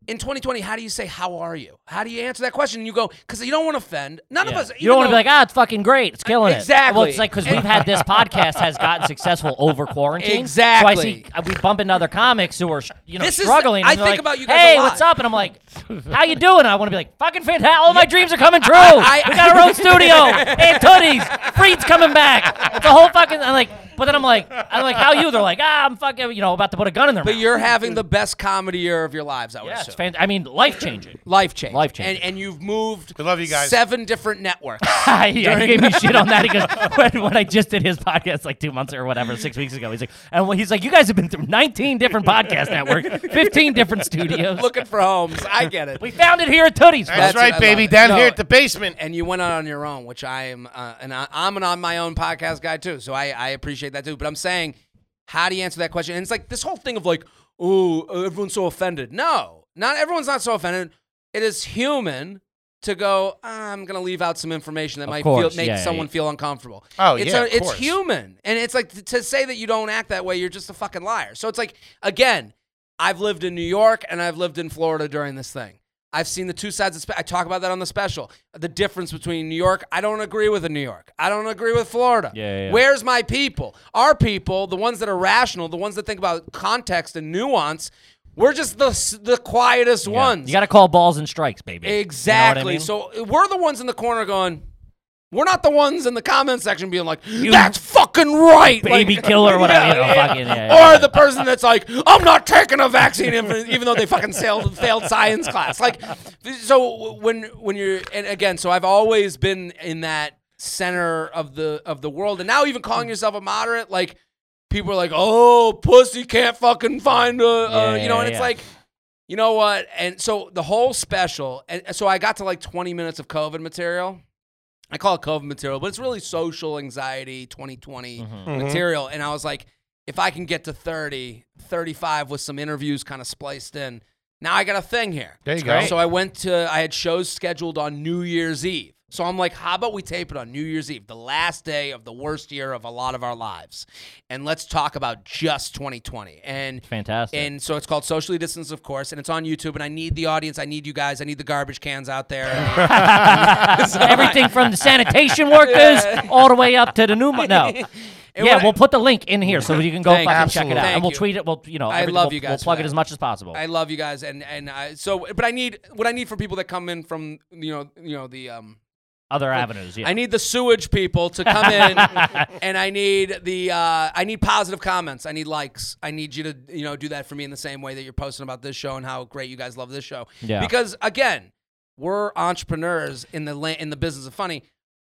in twenty twenty, how do you say, how are you? How do you answer that question? And you go, because you don't want to offend. None Yeah. of us. You don't want to be like, ah, it's fucking great. It's killing it. Exactly. Well, it's like, because we've had this podcast has gotten successful over quarantine. Exactly. So I see, we bump into other comics who are, you know, This is- struggling. I and they're think like, about you guys hey, a lot. what's up? And I'm like, how you doing? I want to be like, fucking fantastic. All my dreams are coming true. I- we got our own studio. And Tooties. Freed's coming back. It's a whole fucking, I'm like, but then I'm like, I'm like, how you? They're like, ah, I'm fucking, you know, about to put a gun in their But mouth. you're having the best comedy year of your lives, I would Yeah, it's assume. fan- I mean, life changing. Life change. Life changing. And, and you've moved We love you guys. seven different networks. yeah, he gave me shit on that. He goes, when, when I just did his podcast like two months or whatever, six weeks ago, he's like, and when he's like, you guys have been through nineteen different podcast networks, fifteen different studios. Looking for homes. I get it. We found it here at Tootie's. That's, That's right, what I baby. love it. Down No. here at the basement. And you went out on your own, which I am, uh, and I, I'm an on my own podcast guy too. So I, I appreciate that too. But I'm saying, how do you answer that question? And it's like this whole thing of like, oh, everyone's so offended. No, not everyone's not so offended. It is human to go, ah, I'm going to leave out some information that Of might course, feel, make yeah, yeah, someone yeah. feel uncomfortable. Oh, it's yeah, a, of it's course. human. And it's like to, to say that you don't act that way, you're just a fucking liar. So it's like, again, I've lived in New York and I've lived in Florida during this thing. I've seen the two sides of spe- I talk about that on the special. The difference between New York, I don't agree with in New York. I don't agree with Florida. Yeah, yeah, yeah. Where's my people? Our people, the ones that are rational, the ones that think about context and nuance, we're just the s- the quietest Yeah. ones. You got to call balls and strikes, baby. Exactly. You know what I mean? So we're the ones in the corner going, we're not the ones in the comment section being like, that's fucking right. baby Like- killer or whatever. Yeah, you know, yeah. fucking, yeah, yeah, Or yeah. the person that's like, I'm not taking a vaccine even even though they fucking failed, failed science class. Like, so when when you're, and again, so I've always been in that center of the of the world, and now even calling yourself a moderate, like people are like, oh, pussy can't fucking find a, Yeah, uh, you know, yeah, and it's yeah. like, you know what? And so the whole special, and so I got to like twenty minutes of COVID material. I call it COVID material, but it's really social anxiety twenty twenty Mm-hmm. material. And I was like, if I can get to thirty, thirty-five with some interviews kind of spliced in, now I got a thing here. There you go. So I went to, I had shows scheduled on New Year's Eve. So I'm like, how about we tape it on New Year's Eve, the last day of the worst year of a lot of our lives. And let's talk about just twenty twenty. And Fantastic. and so it's called Socially Distanced, of course, and it's on YouTube. And I need the audience. I need you guys. I need the garbage cans out there. Everything from the sanitation workers all the way up to the new. Mo- no. And Yeah, what I- we'll put the link in here so you can go Thank- fucking check it out, absolutely. and we'll Thank you. tweet it. We'll, you know, I everything- love we'll, you guys We'll for plug it that. as much as possible. I love you guys, and and I, so, but I need what I need for people that come in from you know you know the um. Other avenues, yeah. I need the sewage people to come in, and I need the uh, I need positive comments. I need likes. I need you to you know do that for me in the same way that you're posting about this show and how great you guys love this show. Yeah. Because again, we're entrepreneurs in the la- in the business of funny.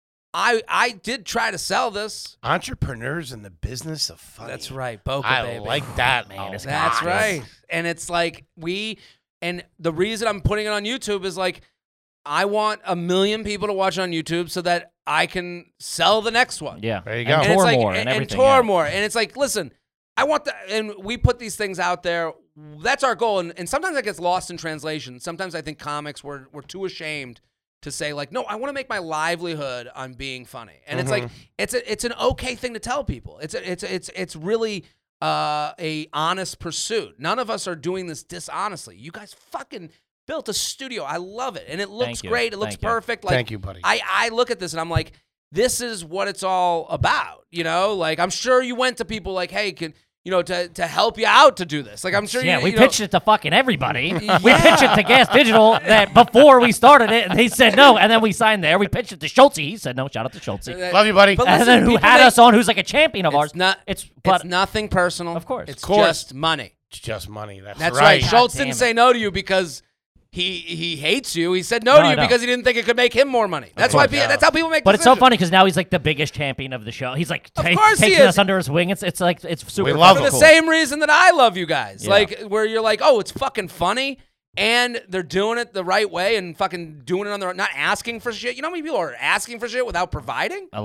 I I did try to sell this. Entrepreneurs in the business of fun. That's right, Boca I baby. like that, Man, man. it's That's God. right. And it's like we, and the reason I'm putting it on YouTube is like, I want a million people to watch on YouTube so that I can sell the next one. Yeah. There you And go. And tour it's like, more and, and, and everything. tour yeah. more. And it's like, listen, I want the, and we put these things out there. That's our goal. And, and sometimes that gets lost in translation. Sometimes I think comics, we're, we're too ashamed to say like, no, I want to make my livelihood on being funny. And it's like, it's a, it's an okay thing to tell people. It's a, it's a, it's it's really uh, a honest pursuit. None of us are doing this dishonestly. You guys fucking built a studio. I love it. And it looks Thank you. great. It looks Thank you. perfect. Like, Thank you, buddy. I, I look at this and I'm like, this is what it's all about. You know, like I'm sure you went to people like, hey, can you know, to, to help you out to do this. Like I'm sure Yeah, you we you know, pitched it to fucking everybody. We Yeah. pitched it to Gas Digital that before we started it, and they said no, and then we signed there. We pitched it to Schulte. He said no. Shout out to Schulte. that- Love you, buddy. But And listen, then who people had make- us on, who's like a champion of ours. It's not. It's It's, but nothing personal. Of course. It's Of course. just money. It's just money. That's, That's right. right. Schultz damn didn't it. say no to you because he he hates you. He said no, No, to I you know. because he didn't think it could make him more money. That's why. course, pe- yeah. That's how people make. but it's so decisions. funny because now he's like the biggest champion of the show. He's like Of ta- course he taking is. us under his wing. It's it's like it's super. We love fucking For the cool. same reason that I love you guys. Yeah. Like where you're like, oh, it's fucking funny. And they're doing it the right way and fucking doing it on their own, not asking for shit. You know how many people are asking for shit without providing? A lot.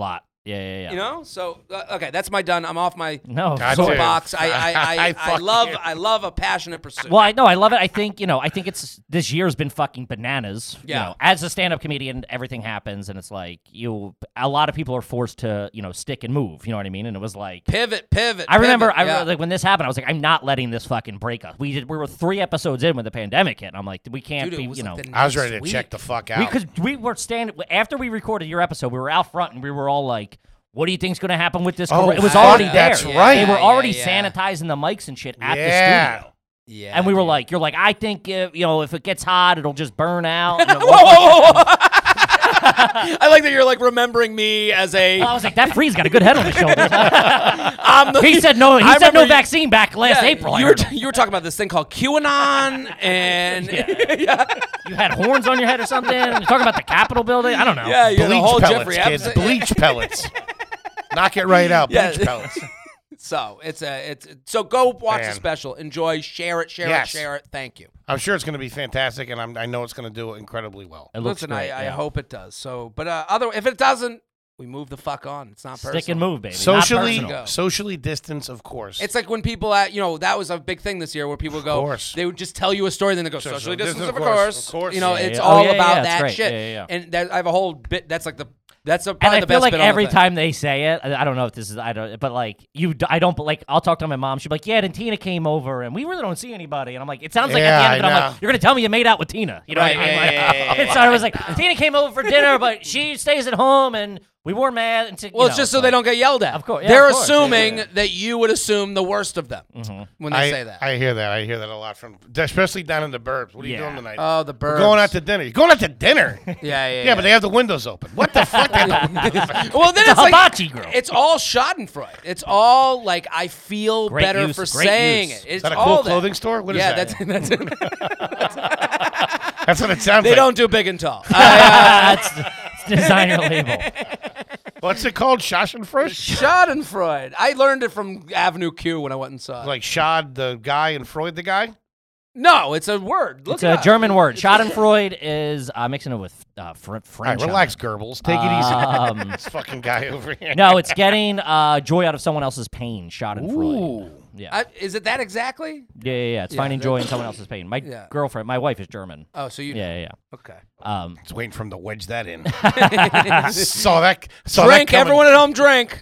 Yeah, yeah, yeah. You know, so uh, okay, that's my done. I'm off my No, God soapbox. damn. I I, I, I I, fuck love you. I love a passionate pursuit. Well, I know I love it. I think you know. I think it's this year's been fucking bananas. Yeah. You know, as a stand-up comedian, everything happens, and it's like you. A lot of people are forced to you know stick and move. You know what I mean? And it was like Pivot, pivot. I remember. pivot, I yeah. like when this happened. I was like, I'm not letting this fucking break us. We did. We were three episodes in when the pandemic hit. And I'm like, we can't Dude, it be. was You like know. the I was next ready to week. check the fuck out. Because we, we were standing after we recorded your episode, we were out front and we were all like, "What do you think's going to happen with this?" Oh, cor-" it was fuck, already there. that's right. They were Yeah, already yeah. sanitizing the mics and shit at Yeah. the studio. Yeah, And we were dude. like, "You're like, I think uh, you know, if it gets hot, it'll just burn out." And it whoa, won't- whoa, whoa, whoa. I like that you're like remembering me as a. I was like, "That free's got a good head on his shoulders." I'm the, he said no. He I said no remember you- vaccine back last Yeah, April. I You were, heard him. you were talking about this thing called QAnon, and yeah, You had horns on your head or something. You're talking about the Capitol building. I don't know. yeah, you had the bleach whole pellets, Jeffrey kids. Epstein. Bleach pellets. Knock it right out. Yeah. Bleach pellets. So it's a it's so go watch the Man. special, enjoy, share it, share Yes. it, share it. Thank you. I'm sure it's going to be fantastic, and I'm, I know it's going to do incredibly well. It looks Listen, great. I, I yeah. hope it does. So, but uh, other if it doesn't, we move the fuck on. It's not personal. Stick and move, baby. Not Socially, personal. Go. socially distance, of course. It's like when people at you know that was a big thing this year where people go, course. they would just tell you a story, then they go Social socially distance, distance, of of course, course. of course. You know, Yeah, it's yeah. all Oh, yeah, about yeah, it's that great. shit. Yeah, yeah, yeah. And that, I have a whole bit. That's like the that's a, And probably I the feel best like bit on the every thing. time they say it, I I don't know if this is, I don't, but like you, d- I don't, but like I'll talk to my mom. She'll be like, "Yeah, then Tina came over, and we really don't see anybody." And I'm like, it sounds like Yeah, at the end of it, I I'm know. like, "You're gonna tell me you made out with Tina?" You know Right, what I mean? yeah, Like, yeah, yeah, yeah, and so I was like, Tina came over for dinner, but she stays at home, and we wore masks. And t- Well, you it's know, just so like- they don't get yelled at. Of course, yeah, they're of course. assuming Yeah, yeah. that you would assume the worst of them when they I, say that. I hear that. I hear that a lot from, especially down in the burbs. What are you Yeah. doing tonight? oh, the We're birds. going out to dinner. You're going out to dinner? yeah, yeah, yeah, yeah. but they have the windows open. What the fuck? well, then It's it's, a like hibachi grill. it's all Schadenfreude. It's all like I feel Great better use, for great saying use. it. It's Is that a all cool that. clothing store? What is yeah, that? that's that's it. That's what it sounds They like. don't do big and tall. Uh, That's it's designer label. What's it called? Schadenfreude? Schadenfreude. I learned it from Avenue Q when I went and saw it. Like Schad the guy and Freud the guy? no, it's a word. Look It's it a up. German word. Schadenfreude is uh, mixing it with uh, fr- All French. right, relax, Goebbels. Take it easy. Um, This fucking guy over here. No, it's getting uh, joy out of someone else's pain. Schadenfreude. Ooh. Yeah. I, is it that exactly? yeah, yeah, yeah. It's Yeah, finding that- joy in someone else's pain. My Yeah. girlfriend, my wife is German. Oh, so you Yeah, yeah, okay. yeah. Um, It's waiting for him to wedge that in. saw that. Saw Drink, that coming. everyone at home, drink.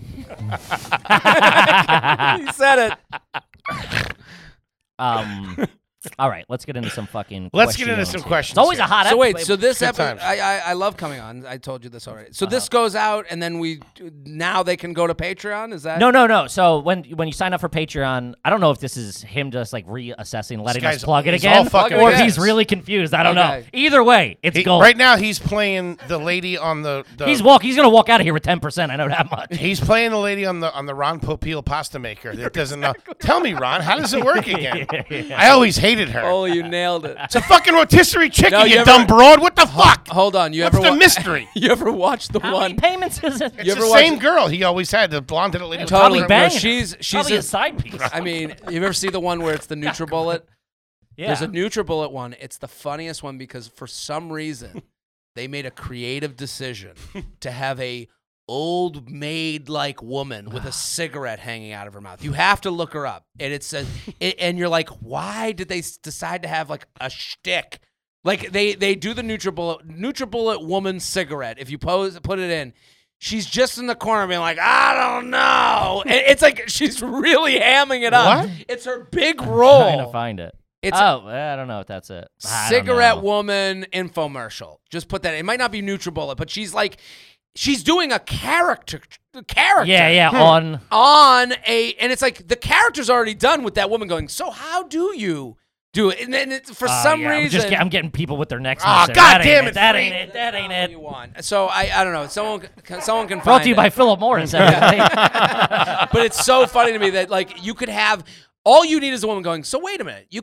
He said it. um, all right, let's get into some fucking. Let's get into questions some here. questions It's always here. a hot. So wait, episode. so this Good episode, times. I, I I love coming on. I told you this already. So Uh-huh. this goes out, and then we now they can go to Patreon. Is that No, no, no. So when when you sign up for Patreon, I don't know if this is him just like reassessing, letting us guy's- plug it he's again, all fucking or if yes. he's really confused. I don't know. Okay. Either way, it's He- gold. right now, he's playing the lady on the. the He's walk. He's gonna walk out of here with ten percent. I know that much. He's playing the lady on the on the Ron Popeil pasta maker that doesn't know. Tell me, Ron, how does it work again? I always hated her. Oh, you nailed it. It's a fucking rotisserie chicken, No, you, you ever- dumb broad. What the fuck? Hold on, you What's ever the wa- mystery? You ever watch the How one? many payments is it? It's You ever the watch same it? girl he always had, the blonde little lady. Totally. Probably No, banging her. she's she's Probably a, a side piece. I mean, you ever see the one where it's the NutriBullet? Yeah. There's a NutriBullet one. It's the funniest one because for some reason they made a creative decision to have a old maid like woman with a cigarette hanging out of her mouth. You have to look her up, and it says, it, and you're like, why did they s- decide to have like a shtick? Like they they do the NutriBullet NutriBullet woman cigarette. If you pose put it in. She's just in the corner being like, I don't know. And it's like she's really hamming it up. What? It's her big trying to role. find it. It's oh, I don't know if that's it. I don't Cigarette know. woman infomercial. Just put that. It might not be NutriBullet, but she's like, she's doing a character, character. Yeah, yeah. On On a, and it's like the character's already done with that woman going. So how do you do it? And then it, for Oh, some yeah, I'm reason, just get- I'm getting people with their necks. Ah, messed. God That damn ain't it, That Frank. ain't it. That ain't what you it. want. So I, I don't know. Someone, can- someone can Brought find to you it. by Philip Morris. everybody. But it's so funny to me that like you could have all you need is a woman going. So wait a minute, you can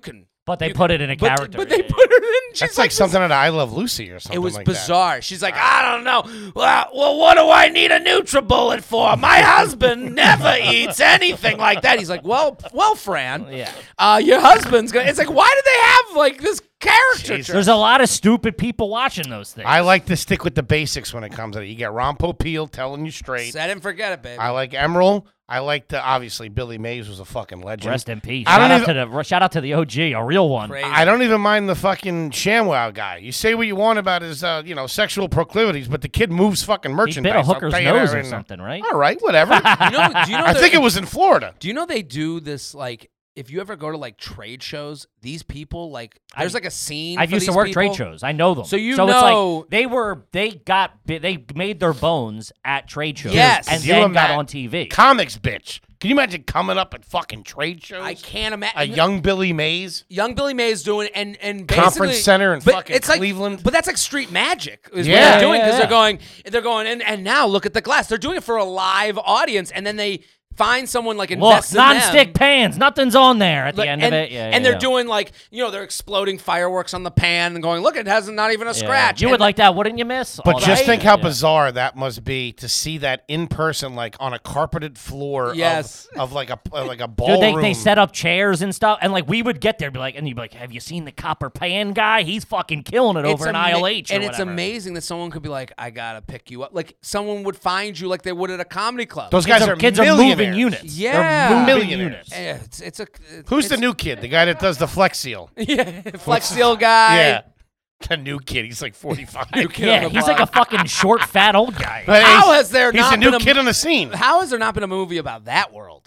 But they put it in a but, character. But they yeah. put it in. She's That's like this- something out of I Love Lucy or something It was like bizarre. She's like, I don't know. Well, well, what do I need a NutriBullet for? My husband never eats anything like that. He's like, well, well, Fran, Yeah. uh, your husband's gonna. It's like, why do they have like this character? Jesus. There's a lot of stupid people watching those things. that. I like to stick with the basics when it comes to it. You get Ron Popeil telling you straight. Set and forget it, baby. I like Emerald. I like the, obviously, Billy Mays was a fucking legend. Rest in peace. I Shout don't out, even- to the, shout out to the O G, a real one. Crazy. I don't even mind the fucking ShamWow guy. You say what you want about his, uh, you know, sexual proclivities, but the kid moves fucking He merchandise. bit a I'll hooker's tell you that nose right or now. something, right? All right, whatever. You know, do you know? I they're- think it was in Florida. Do you know they do this like? If you ever go to like trade shows, these people like there's I- like a scene. I've for used to these work people. trade shows. I know them. So you so know- it's like they were they got they made their bones at trade shows. Yes. and You then ima- got on T V. Comics, bitch. Can you imagine coming up at fucking trade shows? I can't imagine. A young Billy Mays. young Billy Mays doing and and basically, Conference Center in but fucking it's like- Cleveland. but that's like street magic is Yeah. what they're doing Yeah, because yeah, they're yeah. going they're going and and now look at the glass. They're doing it for a live audience and then they find someone like Look, invest in non-stick them. pans, nothing's on there at the Like, end and, of it. Yeah, and yeah, they're yeah. doing like you know they're exploding fireworks on the pan and going look it has not even a Yeah. scratch. You And would like that, wouldn't you, miss? But All just that think shit, how yeah. bizarre that must be to see that in person, like on a carpeted floor Yes. of, of like a uh, like a Dude, ballroom. they, they set up chairs and stuff, and like we would get there, be like, and you'd be like, "Have you seen the copper pan guy? He's fucking killing it It's over in ama- I L H." or and it's whatever." amazing that someone could be like, I gotta pick you up. Like someone would find you like they would at a comedy club. Those Kids guys are, are kids are moving millionaires. units. Yeah. They're moving Millionaires. units. Yeah, it's it's a Who's the it's- new kid? The guy that does the Flex Seal. yeah Flex Steel guy? Yeah. The new kid. He's like forty-five. New kid Yeah, on the he's like a block. fucking short, fat old guy. But How he's- has there He's not a new been a- kid on the scene. How has there not been a movie about that world?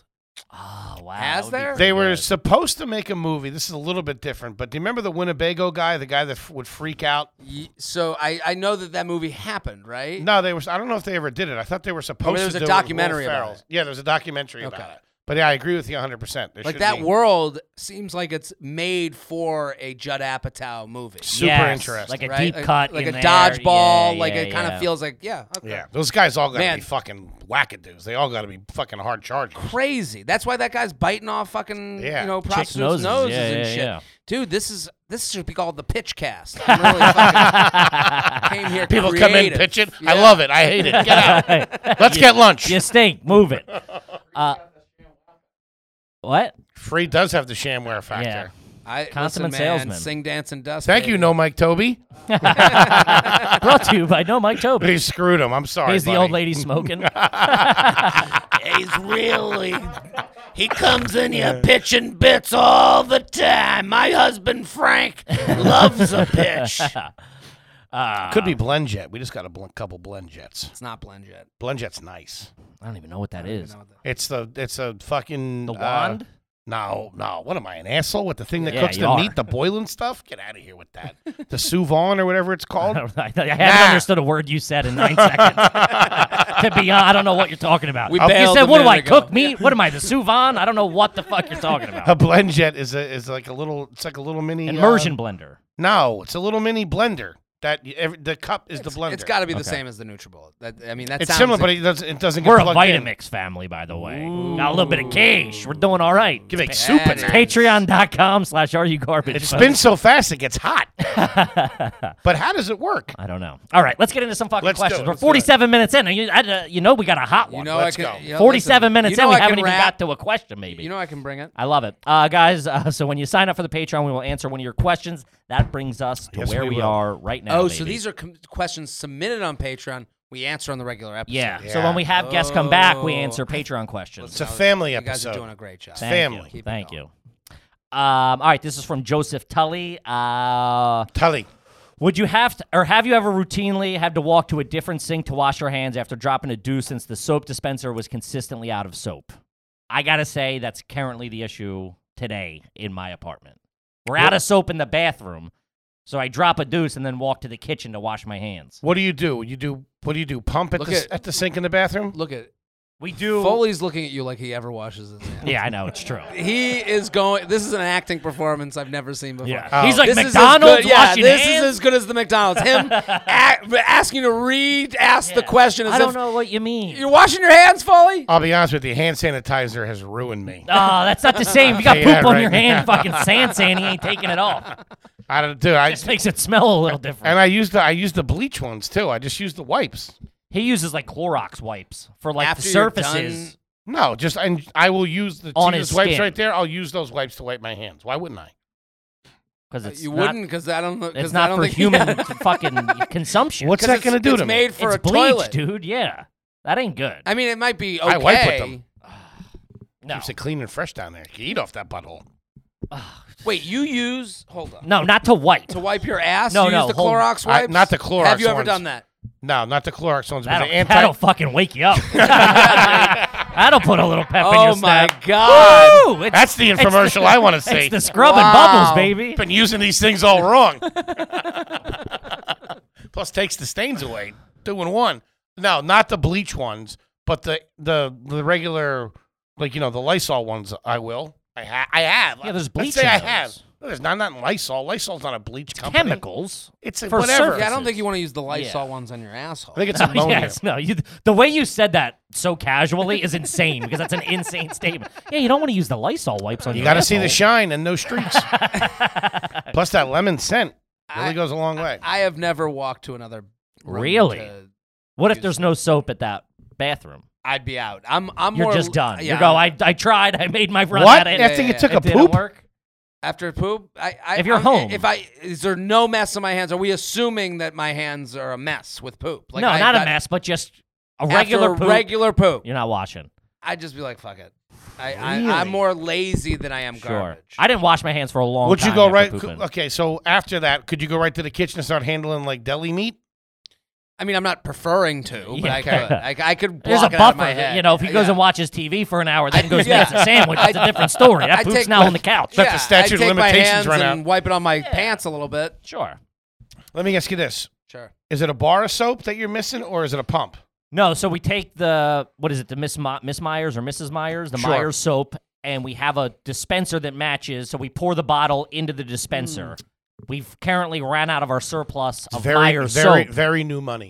Oh wow, Has that would be there? pretty They were good. supposed to make a movie. This is a little bit different, but do you remember the Winnebago guy, the guy that f- would freak out? Ye- So I, I know that that movie happened, right? No, they were. I don't know if they ever did it. I thought they were supposed there was to a do it with Will documentary about Ferrell. it. Yeah, there was a documentary Okay. about it. But yeah, I agree with you one hundred percent. There Like should that be. world seems like it's made for a Judd Apatow movie. Super Yes, interesting. like a Right? deep like, cut, like in a there. dodgeball. Yeah, like yeah, it kind yeah. of feels like yeah, okay. Yeah, those guys all got to Man. be fucking wackadoos. They all got to be fucking hard chargers. Crazy. That's why that guy's biting off fucking Yeah. you know Chicks' prostitutes' noses. noses, Yeah, and yeah, shit. yeah. Dude, this is this should be called the Pitch Cast. I'm really fucking came here. People come in, creative. pitch it. Yeah. I love it. I hate it. Get out. Let's get lunch. You stink. Move it. Uh, what? Free does have the shamware factor. Yeah. I, Consummate listen, man, salesman. Sing, dance, and dust. Thank you, baby. No Mike Toby. Brought to you by No Mike Toby. He screwed him. I'm sorry. He's the buddy. old lady smoking. He's really. He comes in here pitching bits all the time. My husband Frank loves a pitch. Uh, Could be BlendJet. We just got a bl- couple BlendJets. It's not BlendJet. BlendJet's nice. I don't even know what that is. It's the it's a fucking The uh, wand? no, no. What am I, an asshole with the thing that Yeah, cooks you the are. meat, the boiling stuff? Get out of here with that. The sous vent or whatever it's I, called. don't- I haven't Nah. understood a word you said in nine seconds. To be honest, I don't know what you're talking about. We you bailed said, a "What do minute I ago." cook meat? What am I, the sous vent? I don't know what the fuck you're talking A about." BlendJet is a is like a little. It's like a little mini Immersion uh, blender. no, it's a little mini blender. That y- every, the cup is the blender. It's got to be the Okay. same as the NutriBullet. That I mean, that It's sounds similar, like- but it doesn't. It doesn't. Get We're a plugged in. Vitamix family, by the way. Got a little bit of cash. We're doing all right. You make soup in Bad. there. Patreon.com slash are you garbage. It folks. spins so fast it gets hot. But how does it work? I don't know. All right, let's get into some fucking Let's do questions. it, We're let's do forty-seven minutes in. You, I, uh, you know we got a hot You one. know, Let's I can. go. You know, forty-seven listen, minutes you know in, we I haven't can even rap. got to a question, maybe. You know, I can bring it. I love it. Uh, guys, uh, so when you sign up for the Patreon, we will answer one of your questions. That brings us to Yes, where we we, will. are right now. Oh, so baby. these are com- questions submitted on Patreon. We answer on the regular episode. Yeah. So Yeah. when we have guests come back, we Oh. answer Patreon questions. It's a family You guys episode. are doing a great job. Thank family. You. Keep it Thank going. you. Um, all right, this is from Joseph Tully. Uh, Tully. would you have to, or have you ever routinely had to walk to a different sink to wash your hands after dropping a deuce since the soap dispenser was consistently out of soap? I gotta say that's currently the issue today in my apartment. We're out of soap in the bathroom, so I drop a deuce and then walk to the kitchen to wash my hands. What do you do? You do what do you do? Pump at Look the at- at the sink in the bathroom? Look at We do. Foley's looking at you like he ever washes his hands. Yeah, I know it's true. He is going. This is an acting performance I've never seen before. Yeah. Oh. He's like This is as McDonald's good- yeah, washing this hands. is as good as the McDonald's. Him a- asking you to read, ask the Yeah. question as I don't if know what you mean. you're washing your hands, Foley. I'll be honest with you, hand sanitizer has ruined me. Oh, that's not the same. If you got Say poop that on right your hand, now. fucking sand sand, he ain't taking it off. I don't do. I Just makes it smell a little different. and I use the I use the bleach ones too. I just use the wipes. He uses like Clorox wipes for like After the you're surfaces. done- No, just and I will use the On see his those wipes skin. right there. I'll use those wipes to wipe my hands. Why wouldn't I? Because it's you not, wouldn't, because I don't know. 'cause It's I not don't for think- human fucking consumption. What's 'cause that it's- gonna do it's to me? made for it's a bleach, toilet, dude. Yeah, that ain't good. I mean, it might be okay. I wipe with them. No, Keeps it clean and fresh down there. You can eat off that butthole. Wait, you use? Hold on. no, not to wipe. To wipe your ass, No, you no, use the hold- Clorox I- wipes. not the Clorox Have you ever ones. done that? No, not the Clorox ones, but That'll, the anti. that'll fucking wake you up. That'll put a little pep in Oh your my step. God! Woo! It's, That's the it's infomercial I want to see. It's the scrub and Wow. bubbles, baby. Been using these things all wrong. Plus, takes the stains away. Two in one. No, not the bleach ones, but the the the regular, like you know, the Lysol ones. I will. I ha- I have. Yeah, there's Let's bleach say in I those. have. No, there's not not in Lysol. Lysol's not a bleach company. Chemicals. It's a for whatever. surface. Yeah, I don't think you want to use the Lysol Yeah. ones on your asshole. I think it's No, ammonia. yes, no. You, the way you said that so casually is insane because that's an insane statement. Yeah, you don't want to use the Lysol wipes on You your got to see the asshole. shine and no streaks. Plus, that lemon scent really I- goes a long way. I have never walked to another room Really? to- What if there's no soap at that bathroom? I'd be out. I'm. I'm You're more. just done. Yeah, You go. I, I tried. I made my run. What? That in. After yeah, you yeah. took It a didn't poop? work. After poop, I, I. If you're I'm- home. if I is there no mess on my hands? Are we assuming that my hands are a mess with poop? Like no, I not a got- mess, but just a after regular a poop. regular poop. You're not washing. I'd just be like, fuck it. I, I Really? I'm more lazy than I am Sure. garbage. I didn't wash my hands for a long Would time. you go after right? pooping. Okay, so after that, could you go right to the kitchen and start handling like deli meat? I mean, I'm not preferring to, but Yeah. I could. I, I could There's a block it out of buffer. my head. You know, if he goes Yeah. and watches T V for an hour, then goes and Yeah. makes a sandwich, that's a different story. That I poop's take now my- on the couch. Let yeah, the statute of I take my limitations hands run and out. wipe it on my pants a little bit. Sure. Let me ask you this: Sure. Is it a bar of soap that you're missing, or is it a pump? No, so we take the what is it, the Miss Ma- Miss Myers or Missus Myers, the Sure. Myers soap, and we have a dispenser that matches. So we pour the bottle into the dispenser. We've currently ran out of our surplus of very, Myers very, soap. very new money.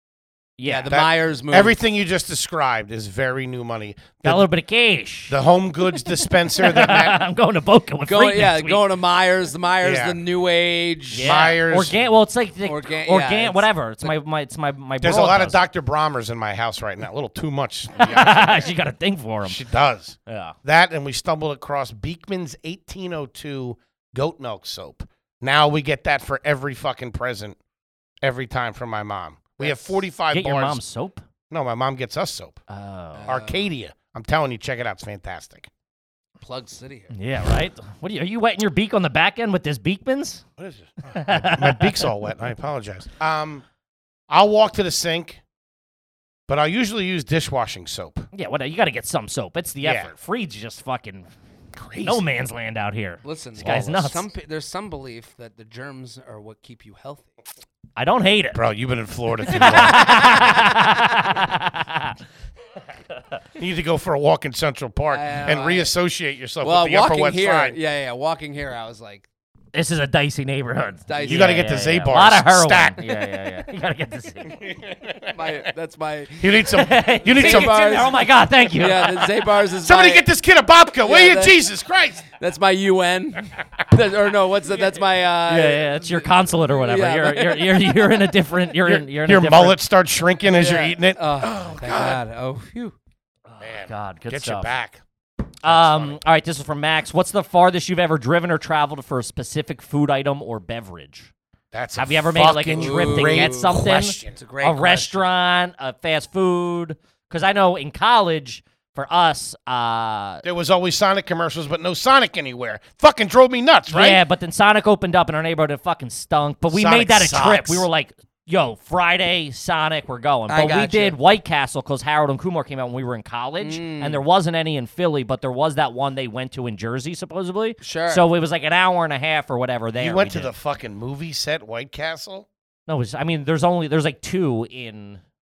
Yeah, the that- Myers move. Everything you just described is very new money. Got a The, little bit of cash. the home goods dispenser that Matt I'm going to Boca with Going, Freak yeah, next week. going to Myers. The Myers, Yeah. the new age. Yeah. Myers. Organ. Well, it's like the Organ- organ. yeah, it's- whatever. It's my my. It's my my. There's a broad lot of does it. Doctor Brahmers in my house right now. A little too much. to be honest. She got a thing for him. She does. Yeah. That, and we stumbled across Beekman's eighteen oh two goat milk soap. Now we get that for every fucking present, every time from my mom. We have That's- forty-five Get bars. your mom's soap. No, my mom gets us soap. Oh. Arcadia. I'm telling you, check it out. It's fantastic. Plug City here. Yeah. Right. What are you? Are you wetting your beak on the back end with this Beekman's? What is this? Oh, my, my beak's all wet. I apologize. Um, I'll walk to the sink, but I'll usually use dishwashing soap. Yeah. What? You got to get some soap. It's the Yeah. effort. Freed's just fucking Crazy. no man's land out here. Listen, This guy's well, nuts. Some, pe- there's some belief that the germs are what keep you healthy. I don't hate it. Bro, you've been in Florida too long. You need to go for a walk in Central Park I know, and I- reassociate yourself Well, with the Upper walking West here, Side. yeah, yeah, yeah, walking here, I was like, This is a dicey neighborhood. dicey. You gotta get the Zabar A lot of heroin. stat. Yeah, yeah, yeah. You gotta get the Z. my, that's my. You need some. You need See, some. it's in there. Oh my God! Thank you. Yeah, the Zabars is Somebody my, get this kid a babka, will Yeah, you? that- Jesus Christ! That's my U N. That- or no, what's that? That's my. Uh, Yeah, yeah, it's your consulate or whatever. Yeah, You're, but- you're, you're, you're in a different. You're in. You're in Your a different, mullet starts shrinking as yeah. you're eating it. Oh, thank God. Oh, phew. Man, God, good get stuff. your back. Um, all right, this is from Max. What's the farthest you've ever driven or traveled for a specific food item or beverage? That's Have a you ever made like a fucking trip to great get something? question. It's a great a question. restaurant, a fast food? Because I know in college, for us, uh, There was always Sonic commercials, but no Sonic anywhere. Fucking drove me nuts, right? yeah, but then Sonic opened up in our neighborhood. It fucking stunk. But we Sonic made that a trip. sucks. We were like, "Yo, Friday, Sonic, we're going." I But we gotcha. did White Castle because Harold and Kumar came out when we were in college, Mm. and there wasn't any in Philly, but there was that one they went to in Jersey, supposedly. Sure. So it was like an hour and a half or whatever. There, You went we to did. the fucking movie set, White Castle? No, it was, I mean, there's only there's like two in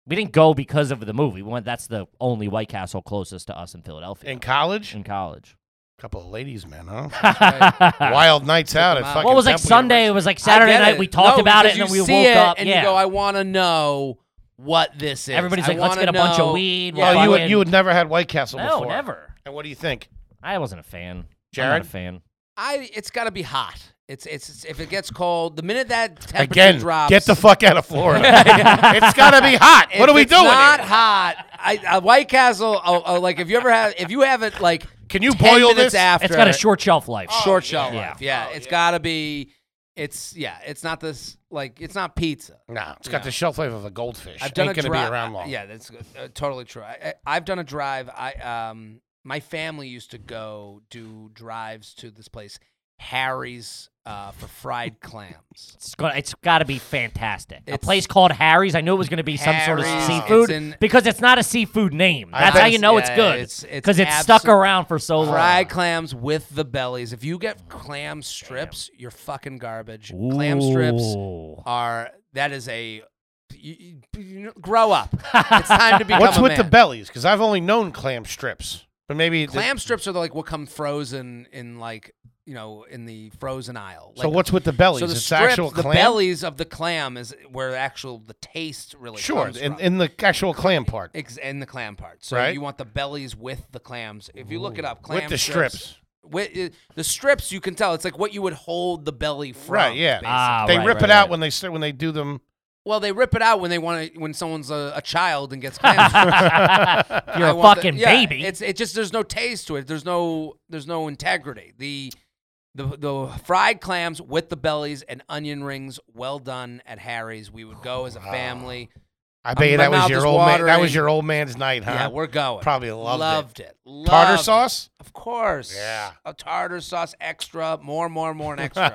We didn't go because of the movie. We went. That's the only White Castle closest to us in Philadelphia. In college? In college. Couple of ladies, man, huh? Wild nights out at them out. fucking Well, it was like Temple Sunday. It University. was like Saturday I get night. it. We talked No, about it, because and then you we see woke it up. and yeah. you go, I want to know what this is. Everybody's I like, let's wanna get a bunch of know- weed. Yeah. Oh, you, fucking- had, you had never had White Castle No, before? never. And what do you think? I wasn't a fan. I'm Jared? not a fan. I. It's got to be hot. It's, it's it's if it gets cold. The minute that temperature Again, drops, get the fuck out of Florida. It's got to be hot. if What are we it's doing Not here? hot. I, a White Castle. Oh, oh, like if you ever have, if you have it like Can you ten boil minutes this? after, It's got a short shelf life. short shelf yeah. life. Yeah, it's got to be. It's yeah. It's not this like it's not pizza. No, it's got Yeah. the shelf life of a goldfish. I've done Ain't a gonna drive. be around long. Yeah, that's uh, totally true. I, I, I've done a drive. I um, my family used to go do drives to this place, Harry's, uh, for fried clams. It's got, it's got to be fantastic. a It's- place called Harry's. I knew it was going to be some sort of Harry's, seafood it's in- because it's not a seafood name. I That's bet how you it's- know it's yeah, good it's- it's because it's, stuck absolute- around for so long. Fried clams with the bellies. If you get clam strips, you're fucking garbage. Clam strips Ooh. are that is a you, you- you- grow up. It's time to become What's a with man. the bellies? Because I've only known clam strips, but maybe. the- Clam strips are the, like what come frozen in like you know in the frozen aisle. so Like, what's with the bellies? So the it's strips, actual the clam. bellies of the clam is where the actual the taste really Sure, comes in, from. in the actual clam part, Ex- in the clam part. So Right. you want the bellies with the clams. If you look it up, clam with the strips. With uh, the strips, you can tell it's like what you would hold the belly from. Right, yeah. basically. Ah, They right, rip right, it out right. when they start when they do them. Well, they rip it out when they want to. When someone's a, a child and gets clam strips. You're I a want the- fucking yeah, baby. It's it just there's no taste to it. There's no there's no integrity. The the the fried clams with the bellies and onion rings, well done at Harry's. We would go as a family. I bet you my that was mouth your is old man. That watering. was your old man's night, huh? Yeah, we're going. Probably loved, Loved it. it. Tartar Loved it. sauce. Of course. Yeah. A tartar sauce extra, more, more, more, and extra.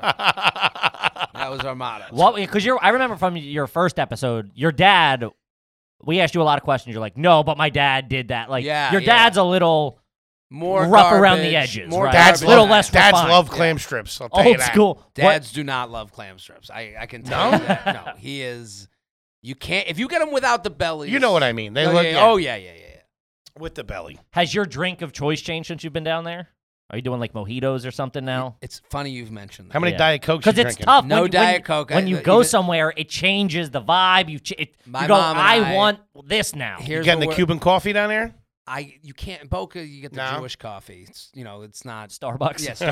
That was our motto. What? Because you're. I remember from your first episode, your dad. We asked you a lot of questions. You're like, no, but my dad did that. Like, Yeah, your yeah. dad's a little More rough around the garbage, edges, More right? Dads garbage. little love, less dads refined. love Yeah. clam strips. I'll tell you old that. school. What- Dads do not love clam strips. I, I can tell No? you that. No, he is. You can't if you get them without the bellies. You know what I mean? They Oh, look yeah, yeah, oh yeah, yeah, yeah. yeah. with the belly. Has your drink of choice changed since you've been down there? Are you doing like mojitos or something now? It's funny you've mentioned that. How many Yeah. Diet Cokes you Because it's drinking? tough. No when, Diet when, Coke. When I- you uh, go even- somewhere, it changes the vibe. You, ch- it, My you go, mom and I, I- want this now. You Here's getting what the we're- Cuban coffee down there? I you can't in Boca. You get the No? Jewish coffee. It's, you know, it's not. Starbucks. Yeah,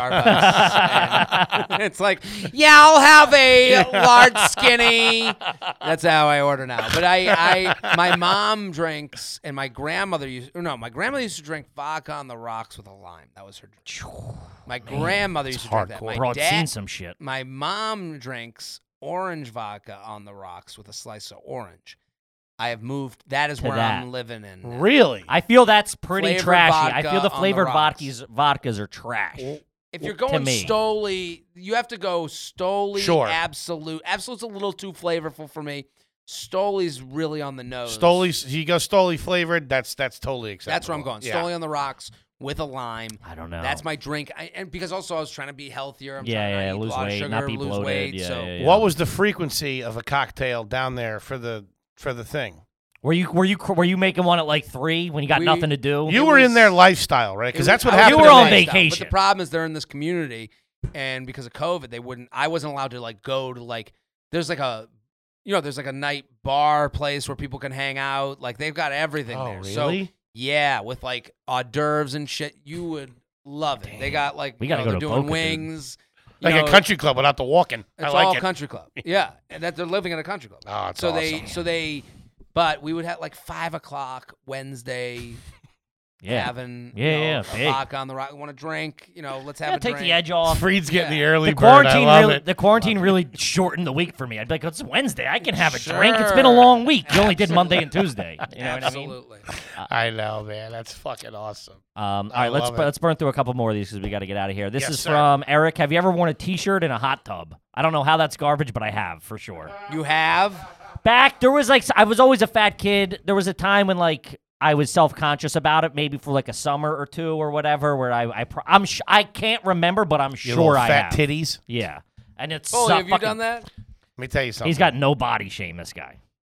Starbucks. And it's like, yeah, I'll have a large skinny. That's how I order now. But I, I, my mom drinks, and my grandmother used. Or no, my grandmother used to drink vodka on the rocks with a lime. That was her drink. My grandmother used to drink that. hardcore. My Bro, I've dad, seen some shit. my mom drinks orange vodka on the rocks with a slice of orange. I have moved. That is To where that. I'm living in. now. Really? I feel that's pretty Flavored trashy. I vodka feel the on the flavored rocks. vodkas vodkas are trash. If you're to going me. Stoli, you have to go Stoli Sure. Absolute. Absolute's a little too flavorful for me. Stoli's really on the nose. Stoli, you go Stoli flavored. That's that's totally acceptable. That's where I'm going. Yeah. Stoli on the rocks with a lime. I don't know. That's my drink. I, and because also I was trying to be healthier. I'm Yeah, trying yeah, to not eat lose a lot weight, of sugar, not be lose bloated. weight. Yeah, so yeah, yeah. What was the frequency of a cocktail down there for the for the thing? Were you were you were you making one at like three when you got We- nothing to do? You It were in was- their lifestyle, right? it Because was- that's what I was happened. You to were on me. lifestyle, vacation. But the problem is they're in this community, and because of COVID, they wouldn't. I wasn't allowed to like go to like. There's like a, you know, there's like a night bar place where people can hang out. Like they've got everything Oh, there. So really? yeah, with like hors d'oeuvres and shit, you would love it. They got like We you gotta know, go they're to doing Boca, dude. wings. you Like know, a country club without the walking. It's I like all it. country club. Yeah, and that they're living in a country club. Oh, it's so they, awesome. so they, but we would have like five o'clock Wednesday. yeah. Having Yeah, you know, yeah, a big. vodka on the rock. Want to drink? You know, let's have Yeah, a take drink. the edge off. Freed's getting Yeah. the early The bird. I quarantine love really it. the quarantine really shortened the week for me. I'd be like, it's Wednesday. I can have a drink. It's Sure. been a long week. You only did Monday and Tuesday. You know what I mean? Absolutely. I know, man. That's fucking awesome. Um, all I right, let's love bu- it. let's burn through a couple more of these because we got to get out of here. This Yes, is sir. from Eric. Have you ever worn a T-shirt in a hot tub? I don't know how that's garbage, but I have for sure. You have. Back there was like I was always a fat kid. There was a time when like I was self-conscious about it, maybe for like a summer or two or whatever. Where I I pr- I'm sh- I can't remember, but I'm Your sure little I fat have. titties. Yeah, and it's Oh, so have you fucking- done that? Let me tell you something. He's got no body shame. This guy.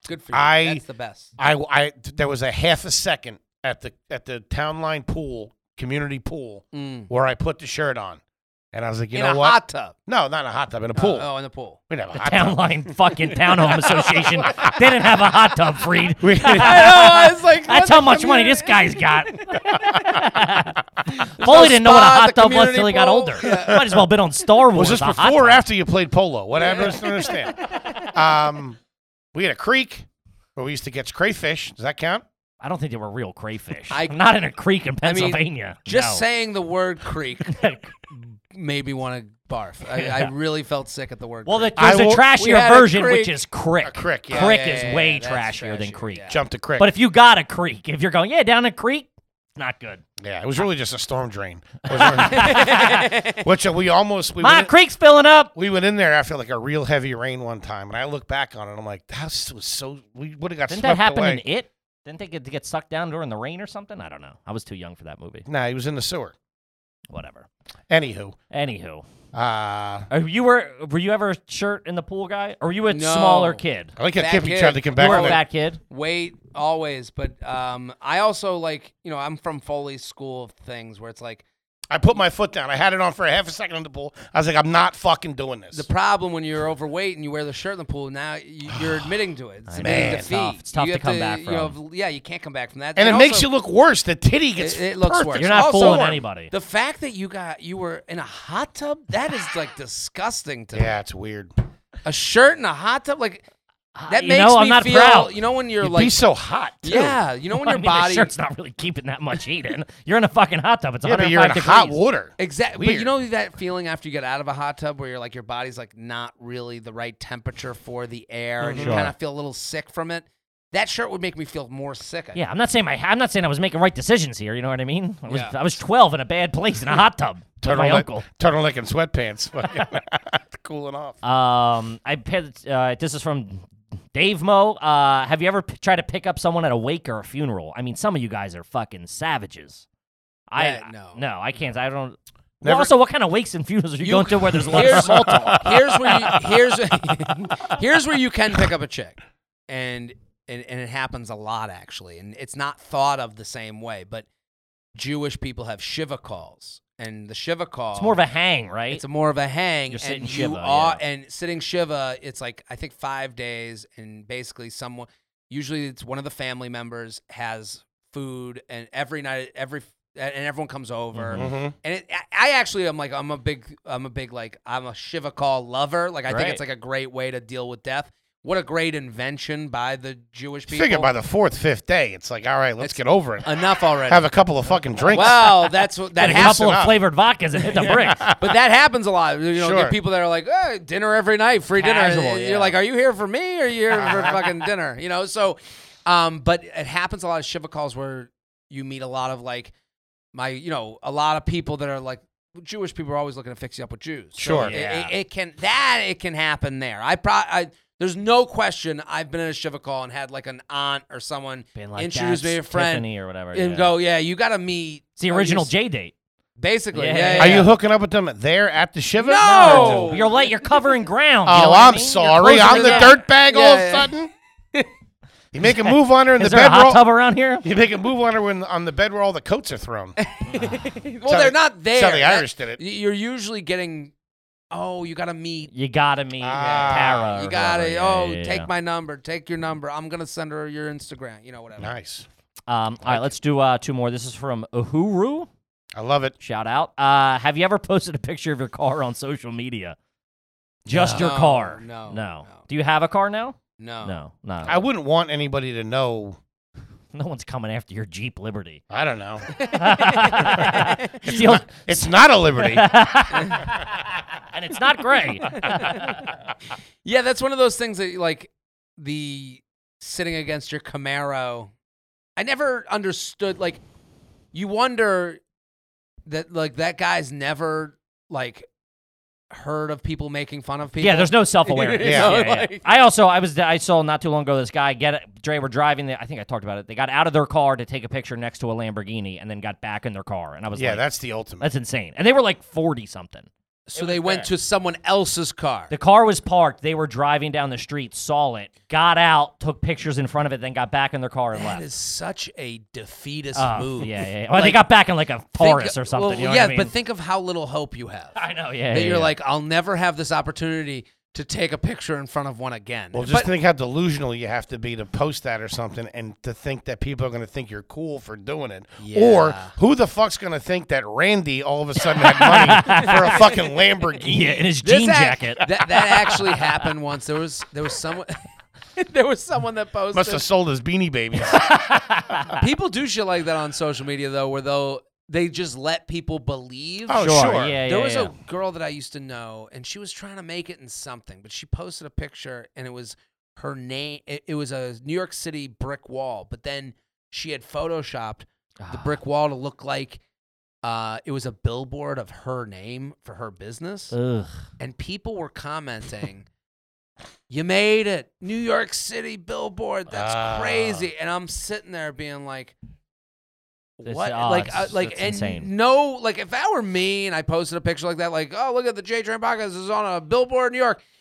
Good for you. I- That's the best. I, I there was a half a second at the at the town line pool, community pool, Mm. where I put the shirt on, and I was like, you in know a what? hot tub. No, not in a hot tub, in a pool. Oh, oh, in the pool. We didn't have a The hot Town tub. Line fucking Townhome Association. They didn't have a hot tub, Freed. We- I know. I was like, That's what how the much money this community- guy's got. Foley didn't know what a spa at hot the tub was community till he got pool. older. Yeah. Might as well been on Star Wars. was this a hot before or tub. after you played polo? Whatever. I don't understand. Um, we had a creek where we used to catch crayfish. Does that count? I don't think they were real crayfish. I- I'm not in a creek in I mean, Pennsylvania. Just No. saying the word creek made me want to barf. I, I really felt sick at the word Well, the, creek. there's I a will- We trashier had a version, which creek. is crick. A crick, yeah. Crick Yeah, yeah, is yeah, way yeah, that's trashier than trashier, creek. yeah. Jump to creek. But if you got a creek, if you're going, yeah, down a creek, not good. yeah, it was really just a storm drain. It was really- Which uh, we almost we My went, in, creek's filling up. we went in there after like a real heavy rain one time, and I look back on it, and I'm like, that was so. We would have got Didn't swept that happen away. in It? Didn't they get to get sucked down during the rain or something? I don't know. I was too young for that movie. Nah, he was in the sewer. Whatever. Anywho, Anywho, uh, Are you were were you ever shirt in the pool guy, or were you a No. smaller kid? I like how Fat Kippy kid. tried to come You back were with a it. fat kid. Weight always, but um, I also like you know I'm from Foley's school of things where it's like I put my foot down. I had it on for a half a second in the pool. I was like, I'm not fucking doing this. the problem when you're overweight and you wear the shirt in the pool. Now you- you're admitting to it. It's I admitting know. defeat. It's tough. It's tough You to have come back you know, from. yeah, you can't come back from that. and it makes also- you look worse. The titty gets It, it looks perfect. worse. You're not Also, fooling anybody. The fact that you got you were in a hot tub, that is like disgusting to Yeah, it's weird. me. A shirt in a hot tub, like that you makes know, me I'm not feel. proud. You know when you're You'd like, be so hot, too. yeah, you know when I your mean, body. the shirt's not really keeping that much heat in. You're in a fucking hot tub. It's Yeah, but 105 you're in degrees. hot water. Exactly, but Weird. you know that feeling after you get out of a hot tub where you're like your body's like not really the right temperature for the air, and you Sure. kind of feel a little sick from it. That shirt would make me feel more sick. I Yeah, I'm not saying my I'm not saying I was making right decisions here. You know what I mean? I was Yeah. I was twelve in a bad place in a hot tub. with my Turtleneck, uncle. turtleneck and sweatpants. Cooling off. Um, I picked, uh, this is from Dave Mo. Uh, have you ever p- tried to pick up someone at a wake or a funeral? I mean, some of you guys are fucking savages. I Yeah, no. no, I can't. I don't. Well, Never- also, what kind of wakes and funerals are you, You- going to where there's a lot of here's, small talk? here's where you here's here's where you can pick up a chick, and, and and it happens a lot actually, and it's not thought of the same way. But Jewish people have shiva calls, and the shiva call It's more of a hang, right? it's a more of a hang. You're sitting and shiva, you are, yeah. and sitting shiva. It's like I think five days, and basically someone. Usually, it's one of the family members has food, and every night, every and everyone comes over. Mhm. Mhm. And it, I I actually am like I'm a big I'm a big like I'm a shiva call lover. Like I think Right. it's like a great way to deal with death. What a great invention by the Jewish people. Figure by the fourth, fifth day, it's like, all right, let's It's- get over it. Enough already. Have a couple of fucking drinks. Well, that's what that Get a happens. couple of up. flavored vodkas and hit the brick. But that happens a lot. You know, Sure. get people that are like, eh, dinner every night, free dinner. Casual, And yeah. You're like, are you here for me or are you here for fucking dinner? You know, so, um, but it happens a lot of shiva calls where you meet a lot of like my, you know, a lot of people that are like, Jewish people are always looking to fix you up with Jews. So Sure. it, Yeah. it, it can, that, it can happen there. I pro, I, there's no question I've been in a shiva call and had like an aunt or someone Been like introduce me to a that's friend Tiffany or whatever. and yeah. go, yeah, you got to meet. It's the uh, original you- J date. Basically, Yeah. yeah. yeah, Are yeah. you hooking up with them there at the Shiva? No! You're late. You're covering ground. Oh, you know what I I'm mean? You're sorry. closing I'm it the down. dirtbag all of Yeah, a yeah. sudden. You make a move on her in Is the there a bed hot roll. tub around here? You make a move on her when, on the bed where all the coats are thrown. Well, how they're the- not there. that's how the That- Irish did it. y- You're usually getting, oh, you got to meet. You gotta meet Ah, Tara. You or got to, whoever. oh, Yeah, yeah, take yeah. my number. Take your number. I'm going to send her your Instagram. You know, whatever. Nice. Um, all right, let's do uh, two more. This is from Uhuru. I love it. Shout out. Uh, have you ever posted a picture of your car on social media? Just your No, car? no, no. no. Do you have a car now? No. No, no. I wouldn't want anybody to know. no one's coming after your Jeep Liberty. I don't know. It's the old- It's not a Liberty. and it's not gray. Yeah, that's one of those things that, like, the sitting against your Camaro. I never understood, like, you wonder that, like, that guy's never, like, heard of people making fun of people. Yeah, there's no self-awareness. You yeah, know, yeah, yeah. like- I also I was I saw not too long ago this guy get it. Dre were driving. The, I think I talked about it. They got out of their car to take a picture next to a Lamborghini, and then got back in their car. And I was Yeah, like, that's the ultimate. that's insane. And they were like forty something. So It they was went bad. to someone else's car. The car was parked. They were driving down the street, saw it, got out, took pictures in front of it, then got back in their car and That left. is such a defeatist Oh, move. yeah, yeah. yeah. Well, they Like, got back in like a Think- Taurus or something. well, you know yeah, what I mean? but think of how little hope you have. I know, yeah. that yeah, you're yeah. like, I'll never have this opportunity to take a picture in front of one again. Well, just But- think how delusional you have to be to post that or something, and to think that people are going to think you're cool for doing it. Or Yeah. who the fuck's going to think that Randy all of a sudden had money for a fucking Lamborghini? yeah, in his This jean ac- jacket. That, that actually happened once. There was there was someone there was someone that posted. Must have sold his Beanie Babies. People do shit like that on social media though, where they'll they just let people believe. Oh, Sure, sure. yeah, There yeah, was yeah. a girl that I used to know, and she was trying to make it in something, but she posted a picture, and it was her name. It, it was a New York City brick wall, but then she had photoshopped the Ah. brick wall to look like uh, it was a billboard of her name for her business, Ugh. and people were commenting. You made it, New York City billboard. That's Ah. crazy. And I'm sitting there being like, This- what? oh, like, it's- uh, like, that's and insane. no, like, if that were me and I posted a picture like that, like, oh, look at the J Train podcast is on a billboard in New York.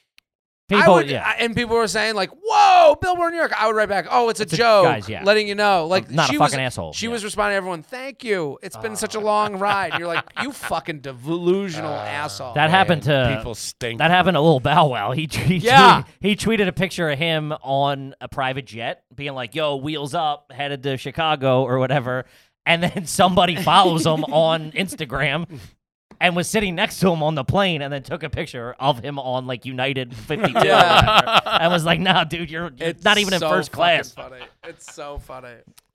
I People, would, yeah. I- and people were saying like, "Whoa, billboard in New York!" I would write back, "Oh, it's a It's a- joke," guys, yeah. letting you know. Like, I'm not a she fucking was, asshole, She yeah. was responding to everyone, "Thank you. It's been such a long ride." And you're like, "You fucking delusional asshole." That happened to People stink. that happened to Lil Bow Wow. He, he Yeah. tweeted, he tweeted a picture of him on a private jet, being like, "Yo, wheels up, headed to Chicago or whatever." And then somebody follows him on Instagram and was sitting next to him on the plane, and then took a picture of him on like United fifty-two Yeah. or whatever. And was like, "No, dude, you're, you're It's not even in so first class." fucking Funny. It's so funny.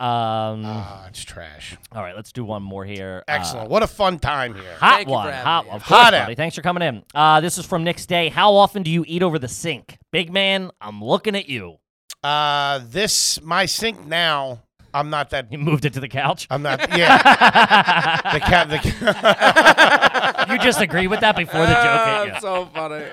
Um, Ah, it's trash. all right, let's do one more here. Uh, Excellent. What a fun time here. Hot Thank you one. for having Hot me. one. Of course, Hot buddy. out. Thanks for coming in. Uh, this is from Nick Stay. How often do you eat over the sink? Big man, I'm looking at you. Uh, this, my sink now, I'm not that. You moved it to the couch. I'm not. Yeah. the cat. The ca- You just agreed with that before the joke hit That's you. so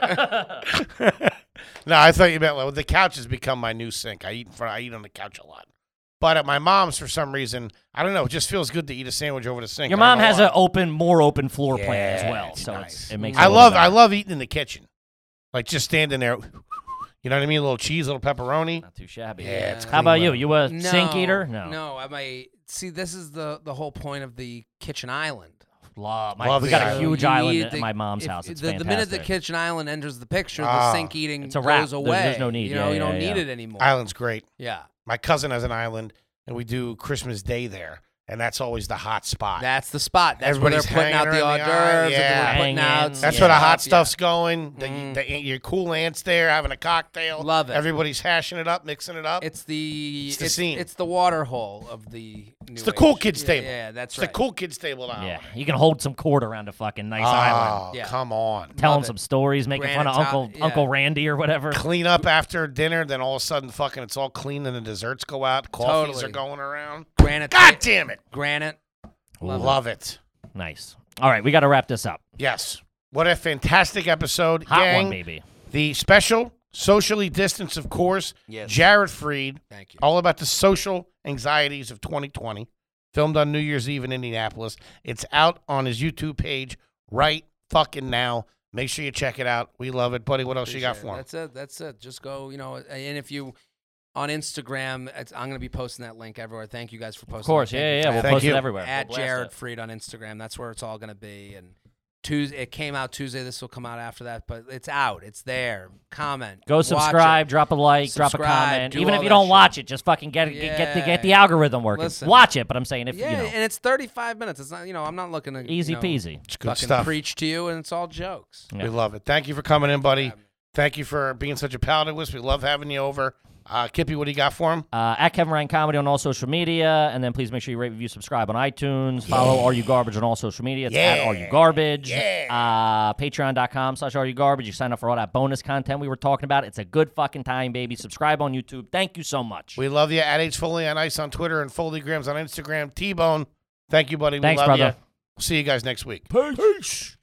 funny. No, I thought you meant well, the couch has become my new sink. I eat in front. I eat on the couch a lot. But at my mom's, for some reason, I don't know. It just feels good to eat a sandwich over the sink. Your I don't mom know has why. an open, more open floor plan as Yeah, well, it's so nice. it's, it makes. I it a little love. I better. love eating in the kitchen, like just standing there. You know what I mean? A little cheese, a little pepperoni. Not too shabby. Yeah, it's How about clean you? living. You a No, sink eater? No. No, I might see. This is the the whole point of the kitchen island. Love. My, Love we the got a island. huge You island eat at the- my mom's if- house. It's the, fantastic. the minute the kitchen island enters the picture, Ah. the sink eating It's a wrap. goes There's- away. there's no need. You Yeah, know, you yeah, don't yeah. need it anymore. Island's great. Yeah, My cousin has an island, and we do Christmas Day there, and that's always the hot spot. that's the spot. That's where they're Everybody's putting out hanging the around hors the island. d'oeuvres. Yeah. They're putting Hanging. out. That's Yeah. where the hot yeah. stuff's going. The, Mm. the, your cool aunt's there having a cocktail. Love it. Everybody's hashing it up, mixing it up. It's the It's the it's, scene. it's the water hole of the. New It's the cool age. kids Yeah, table. Yeah, that's it's right. the cool kids table now. Yeah, you can hold some cord around a fucking nice Oh, island. Yeah. come on. Tell Love him it. some stories, making fun of Granite Uncle top- yeah. Uncle Randy or whatever. Clean up after dinner, then all of a sudden, fucking, it's all clean, and the desserts go out. Coffees Totally. are going around. Granite. God ta- damn it! Granite. Love Love, it. it. Nice. All right, we got to wrap this up. Yes. What a fantastic episode, Hot gang. one, baby. The special, socially distanced, of course. Yes. Jared Freed. Thank you. All about the social anxieties of twenty twenty. Filmed on New Year's Eve in Indianapolis. It's out on his YouTube page right fucking now. Make sure you check it out. We love it. Buddy, what else you got Appreciate for it. him? That's it. That's it. Just go, you know, and if you on Instagram, it's, I'm going to be posting that link everywhere. Thank you guys for posting. Of course, that. yeah, Thank yeah, you yeah. for We'll Thank post you. it everywhere. at We'll blast Jared it. Freed on Instagram. That's where it's all going to be. And Tuesday, it came out Tuesday. This will come out after that, but it's out. It's there. Comment. Go watch subscribe, it. drop a like, drop a Subscribe, comment. do Even all if you that don't shit. watch it, just fucking get it, get, get the get the Yeah. algorithm working. Listen. Watch it, but I'm saying if Yeah, you know, and it's thirty-five minutes. It's not, you know, I'm not looking to easy you know, peasy. It's good fucking stuff. preach to you, and it's all jokes. Yeah. We love it. Thank you for coming in, buddy. Yeah. Thank you for being such a pal to us. We love having you over. Uh, Kippy, what do you got for him? Uh, at Kevin Ryan Comedy on all social media, and then please make sure you rate, review, subscribe on iTunes. Follow Are You Garbage on all social media. It's at Yeah. Are You Garbage. Yeah. Uh, Patreon.com slash Are You Garbage. You sign up for all that bonus content we were talking about. It's a good fucking time, baby. Subscribe on YouTube. Thank you so much. We love you. At H Foley on Ice on Twitter and Foleygrams on Instagram. T-Bone, thank you, buddy. We Thanks, love brother. you. We'll see you guys next week. Peace.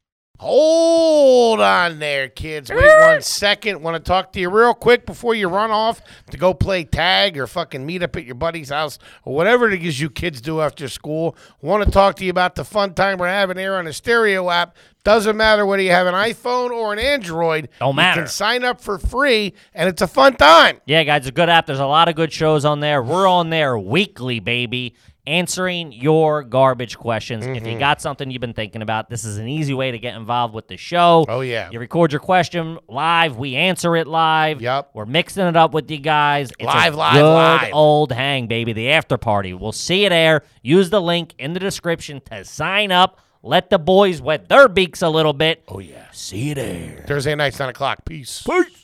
Hold on there, kids. Wait one second. Want to talk to you real quick before you run off to go play tag or fucking meet up at your buddy's house or whatever it is you kids do after school. Want to talk to you about the fun time we're having here on the Stereo app. Doesn't matter whether you have an iPhone or an Android. Don't matter. You can sign up for free, and it's a fun time. Yeah, guys, it's a good app. There's a lot of good shows on there. We're on there weekly, baby, answering your garbage questions. If you got something you've been thinking about, this is an easy way to get involved with the show. Oh, yeah. You record your question live. We answer it live. Yep. We're mixing it up with you guys. It's Live, a live, good live. old hang, baby, the after party. We'll see you there. Use the link in the description to sign up. Let the boys wet their beaks a little bit. Oh, yeah. See you there. Thursday nights, nine o'clock. Peace. Peace.